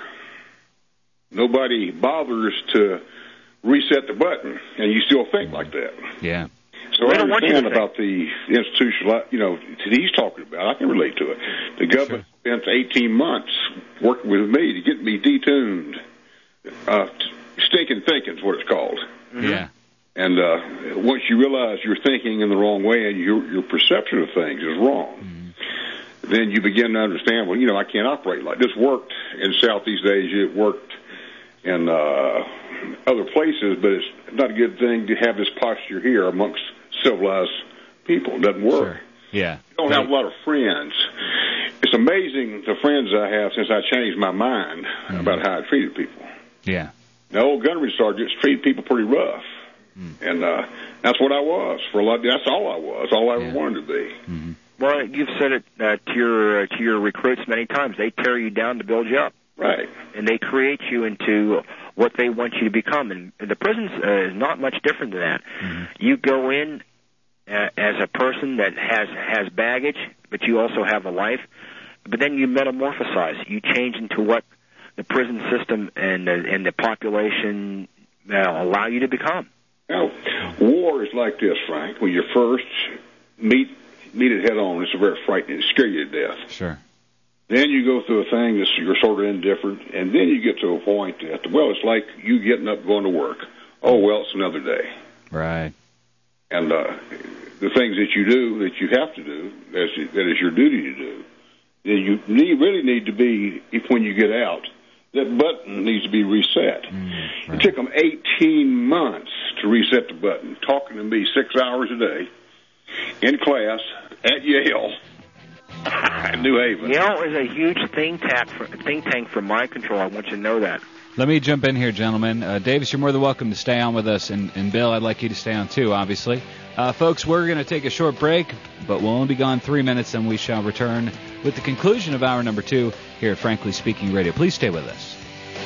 nobody bothers to reset the button, and you still think like that. Yeah. So I understand about the institutional, you know, that he's talking about. I can relate to it. The government sure. spent eighteen months working with me to get me detuned. Uh, stinking thinking is what it's called. Mm-hmm. Yeah. And uh, once you realize you're thinking in the wrong way and your your perception of things is wrong, mm-hmm. then you begin to understand, well, you know, I can't operate like this. Worked in Southeast Asia. It worked in uh, other places, but it's not a good thing to have this posture here amongst civilized people. It doesn't work. Sure. Yeah. You don't have a lot of friends. It's amazing the friends I have since I changed my mind mm. about how I treated people. Yeah. The old gunnery sergeants treated people pretty rough. Mm. And uh, that's what I was. For a lot. That's all I was, all I ever yeah. wanted to be. Mm-hmm. Well, you've said it uh, to your uh, to your recruits many times. They tear you down to build you up. Right. And they create you into what they want you to become. And the prison uh, is not much different than that. Mm-hmm. You go in uh, as a person that has, has baggage, but you also have a life. But then you metamorphosize. You change into what the prison system and, uh, and the population uh, allow you to become. Now, war is like this, Frank. When you first meet, meet it head on, it's very frightening. It scares you to death. Sure. Then you go through a thing that you're sort of indifferent, and then you get to a point that, well, it's like you getting up going to work. Oh, well, it's another day. Right. And uh, the things that you do, that you have to do, as that is your duty to do, then you need, really need to be, if when you get out, that button needs to be reset. Mm, right. It took them eighteen months to reset the button, talking to me six hours a day, in class, at Yale. New Haven. Yale is a huge think tank, for, think tank for mind control. I want you to know that. Let me jump in here, gentlemen. Uh, Davis, you're more than welcome to stay on with us, and, and Bill, I'd like you to stay on too, obviously. Uh, folks, we're going to take a short break, but we'll only be gone three minutes, and we shall return with the conclusion of hour number two here at Frankly Speaking Radio. Please stay with us.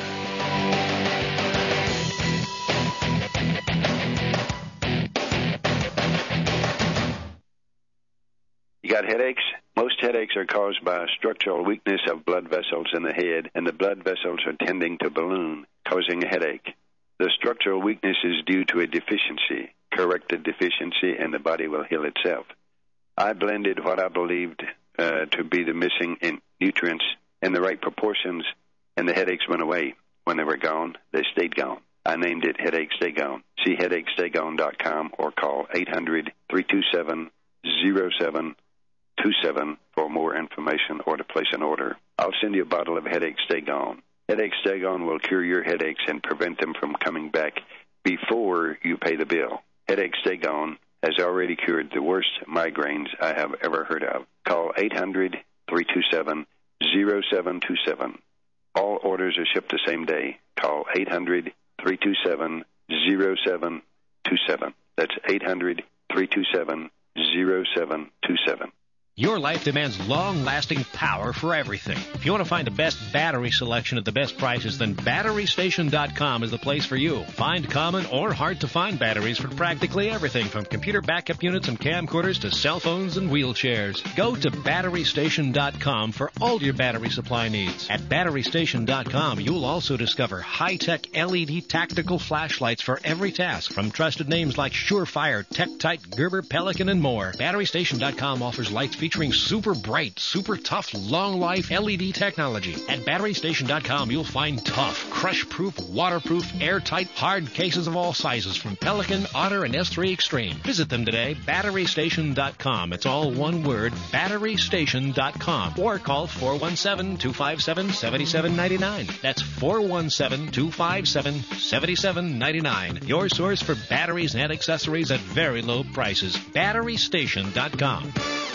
You got headaches? Most headaches are caused by a structural weakness of blood vessels in the head, and the blood vessels are tending to balloon, causing a headache. The structural weakness is due to a deficiency. Correct the deficiency, and the body will heal itself. I blended what I believed uh, to be the missing in nutrients in the right proportions, and the headaches went away. When they were gone, they stayed gone. I named it Headache Stay Gone. See headache stay gone dot com or call eight hundred, three two seven, zero seven two seven for more information or to place an order. I'll send you a bottle of Headache Stay Gone. Headache Stay Gone will cure your headaches and prevent them from coming back before you pay the bill. Headache Stay Gone has already cured the worst migraines I have ever heard of. Call eight hundred, three two seven, zero seven two seven. All orders are shipped the same day. Call eight hundred, three two seven, zero seven two seven. That's eight hundred, three two seven, zero seven two seven. Your life demands long-lasting power for everything. If you want to find the best battery selection at the best prices, then battery station dot com is the place for you. Find common or hard-to-find batteries for practically everything from computer backup units and camcorders to cell phones and wheelchairs. Go to battery station dot com for all your battery supply needs. At battery station dot com, you'll also discover high-tech L E D tactical flashlights for every task from trusted names like Surefire, TechTite, Gerber, Pelican, and more. battery station dot com offers lights featuring featuring super bright, super tough, long-life L E D technology. At battery station dot com, you'll find tough, crush-proof, waterproof, airtight, hard cases of all sizes from Pelican, Otter, and S three Extreme. Visit them today, battery station dot com. It's all one word, battery station dot com. Or call four one seven, two five seven, seven seven nine nine. That's four one seven, two five seven, seven seven nine nine. Your source for batteries and accessories at very low prices. battery station dot com.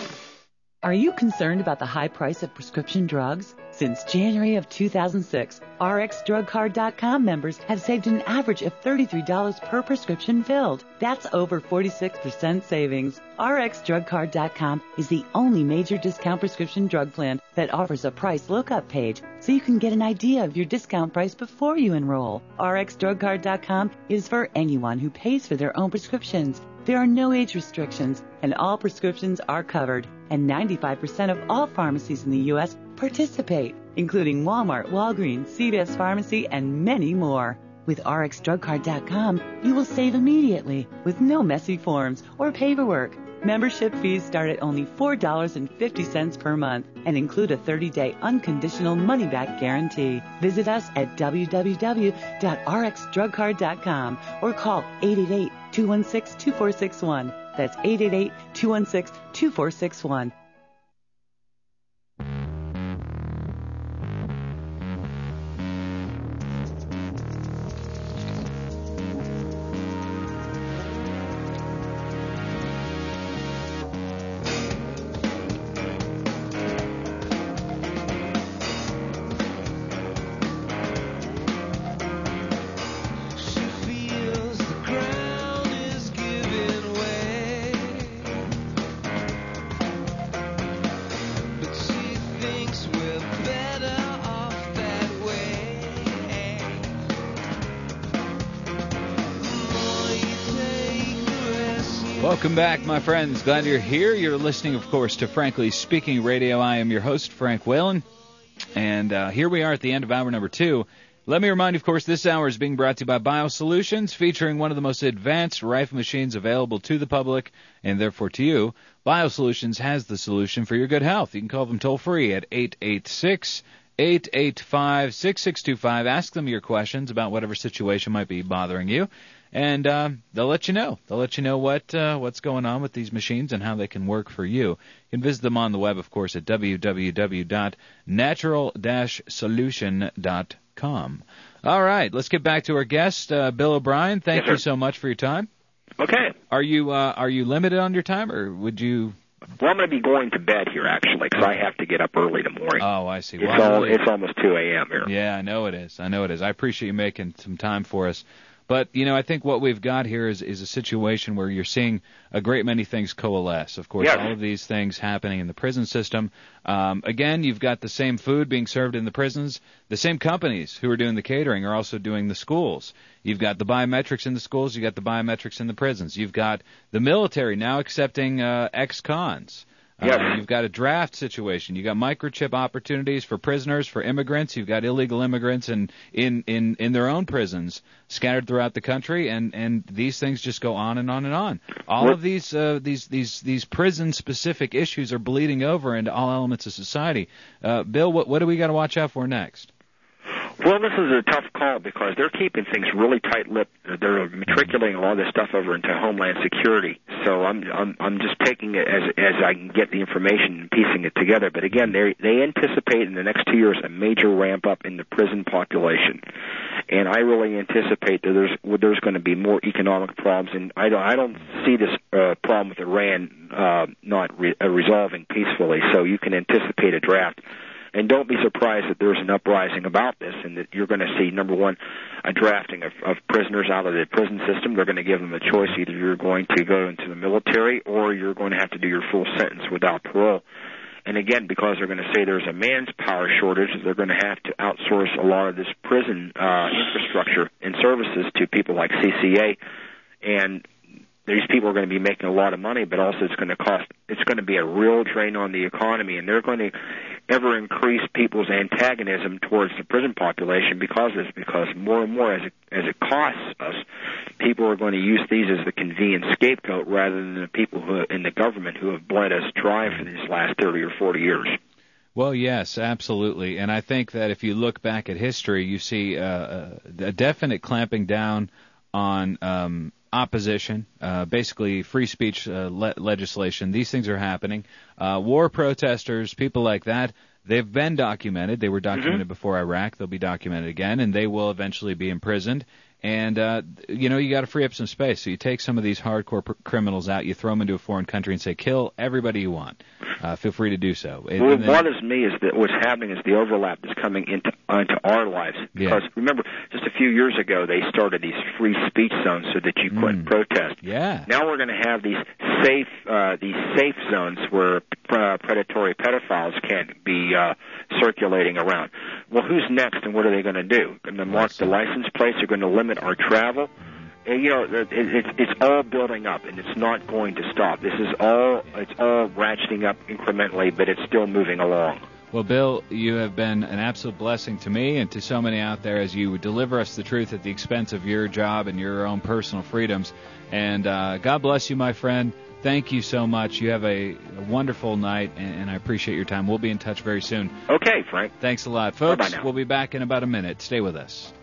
Are you concerned about the high price of prescription drugs? Since January of two thousand six, R X Drug Card dot com members have saved an average of thirty-three dollars per prescription filled. That's over forty-six percent savings. R X Drug Card dot com is the only major discount prescription drug plan that offers a price lookup page, so you can get an idea of your discount price before you enroll. R X Drug Card dot com is for anyone who pays for their own prescriptions. There are no age restrictions, and all prescriptions are covered, and ninety-five percent of all pharmacies in the U S participate, including Walmart, Walgreens, C V S Pharmacy, and many more. With R X Drug Card dot com, you will save immediately with no messy forms or paperwork. Membership fees start at only four dollars and fifty cents per month and include a thirty-day unconditional money-back guarantee. Visit us at w w w dot r x drug card dot com or call eight eight eight, two one six, two four six one. That's eight eight eight, two one six, two four six one. Welcome back, my friends. Glad you're here. You're listening, of course, to Frankly Speaking Radio. I am your host, Frank Whalen. And uh, here we are at the end of hour number two. Let me remind you, of course, this hour is being brought to you by BioSolutions, featuring one of the most advanced rifle machines available to the public, and therefore to you. BioSolutions has the solution for your good health. You can call them toll-free at eight eight six, eight eight five, six six two five. Ask them your questions about whatever situation might be bothering you. And uh, they'll let you know. They'll let you know what uh, what's going on with these machines and how they can work for you. You can visit them on the web, of course, at w w w dot natural dash solution dot com. All right, let's get back to our guest, uh, Bill O'Brien. Thank yes, you so much for your time. Okay. Are you uh, are you limited on your time, or would you? Well, I'm going to be going to bed here, actually, because I have to get up early in the morning. Oh, I see. It's, well, all, it's almost two a.m. here. Yeah, I know it is. I know it is. I appreciate you making some time for us. But, you know, I think what we've got here is, is a situation where you're seeing a great many things coalesce. Of course, yes. all of these things happening in the prison system. Um, again, you've got the same food being served in the prisons. The same companies who are doing the catering are also doing the schools. You've got the biometrics in the schools. You've got the biometrics in the prisons. You've got the military now accepting uh, ex-cons. Yes. Uh, you've got a draft situation. You've got microchip opportunities for prisoners, for immigrants. You've got illegal immigrants in, in, in, in their own prisons scattered throughout the country, and, and these things just go on and on and on. All what? of these uh, these these these prison-specific issues are bleeding over into all elements of society. Uh, Bill, what, what do we got to watch out for next? Well, this is a tough call because they're keeping things really tight-lipped. They're matriculating a lot of this stuff over into Homeland Security. So I'm I'm I'm just taking it as as I can get the information and piecing it together. But again, they they anticipate in the next two years a major ramp up in the prison population, and I really anticipate that there's well, there's going to be more economic problems. And I don't I don't see this uh, problem with Iran uh, not re- uh, resolving peacefully. So you can anticipate a draft. And don't be surprised that there's an uprising about this and that you're going to see, number one, a drafting of, of prisoners out of the prison system. They're going to give them a choice. Either you're going to go into the military or you're going to have to do your full sentence without parole. And again, because they're going to say there's a manpower shortage, they're going to have to outsource a lot of this prison uh, infrastructure and services to people like C C A. And these people are going to be making a lot of money, but also it's going to cost, it's going to be a real drain on the economy, and they're going to ever increase people's antagonism towards the prison population because of this, because more and more as it, as it costs us, people are going to use these as the convenient scapegoat rather than the people who in the government who have bled us dry for these last thirty or forty years. Well, yes, absolutely. And I think that if you look back at history, you see uh, a definite clamping down on um, opposition, uh, basically free speech uh, le- legislation. These things are happening. Uh, war protesters, people like that, they've been documented. They were documented mm-hmm. before Iraq. They'll be documented again, and they will eventually be imprisoned. And, uh, you know, you got to free up some space. So you take some of these hardcore pr- criminals out, you throw them into a foreign country and say, kill everybody you want. Uh, feel free to do so. And, well, and then, what bothers me is that what's happening is the overlap that's coming into uh, into our lives. Because, yeah. remember, just a few years ago, they started these free speech zones so that you couldn't mm. protest. Yeah. Now we're going to have these safe uh, these safe zones where uh, predatory pedophiles can't be uh, circulating around. Well, who's next, and what are they going to do? Going to mark the license plates? They're going to limit our travel? And, you know, it, it, it's all building up, and it's not going to stop. This is all it's all ratcheting up incrementally, but it's still moving along. Well, Bill, you have been an absolute blessing to me and to so many out there as you deliver us the truth at the expense of your job and your own personal freedoms. And uh, God bless you, my friend. Thank you so much. You have a, a wonderful night, and, and I appreciate your time. We'll be in touch very soon. Okay, Frank. Thanks a lot. Folks, Bye-bye now. We'll be back in about a minute. Stay with us.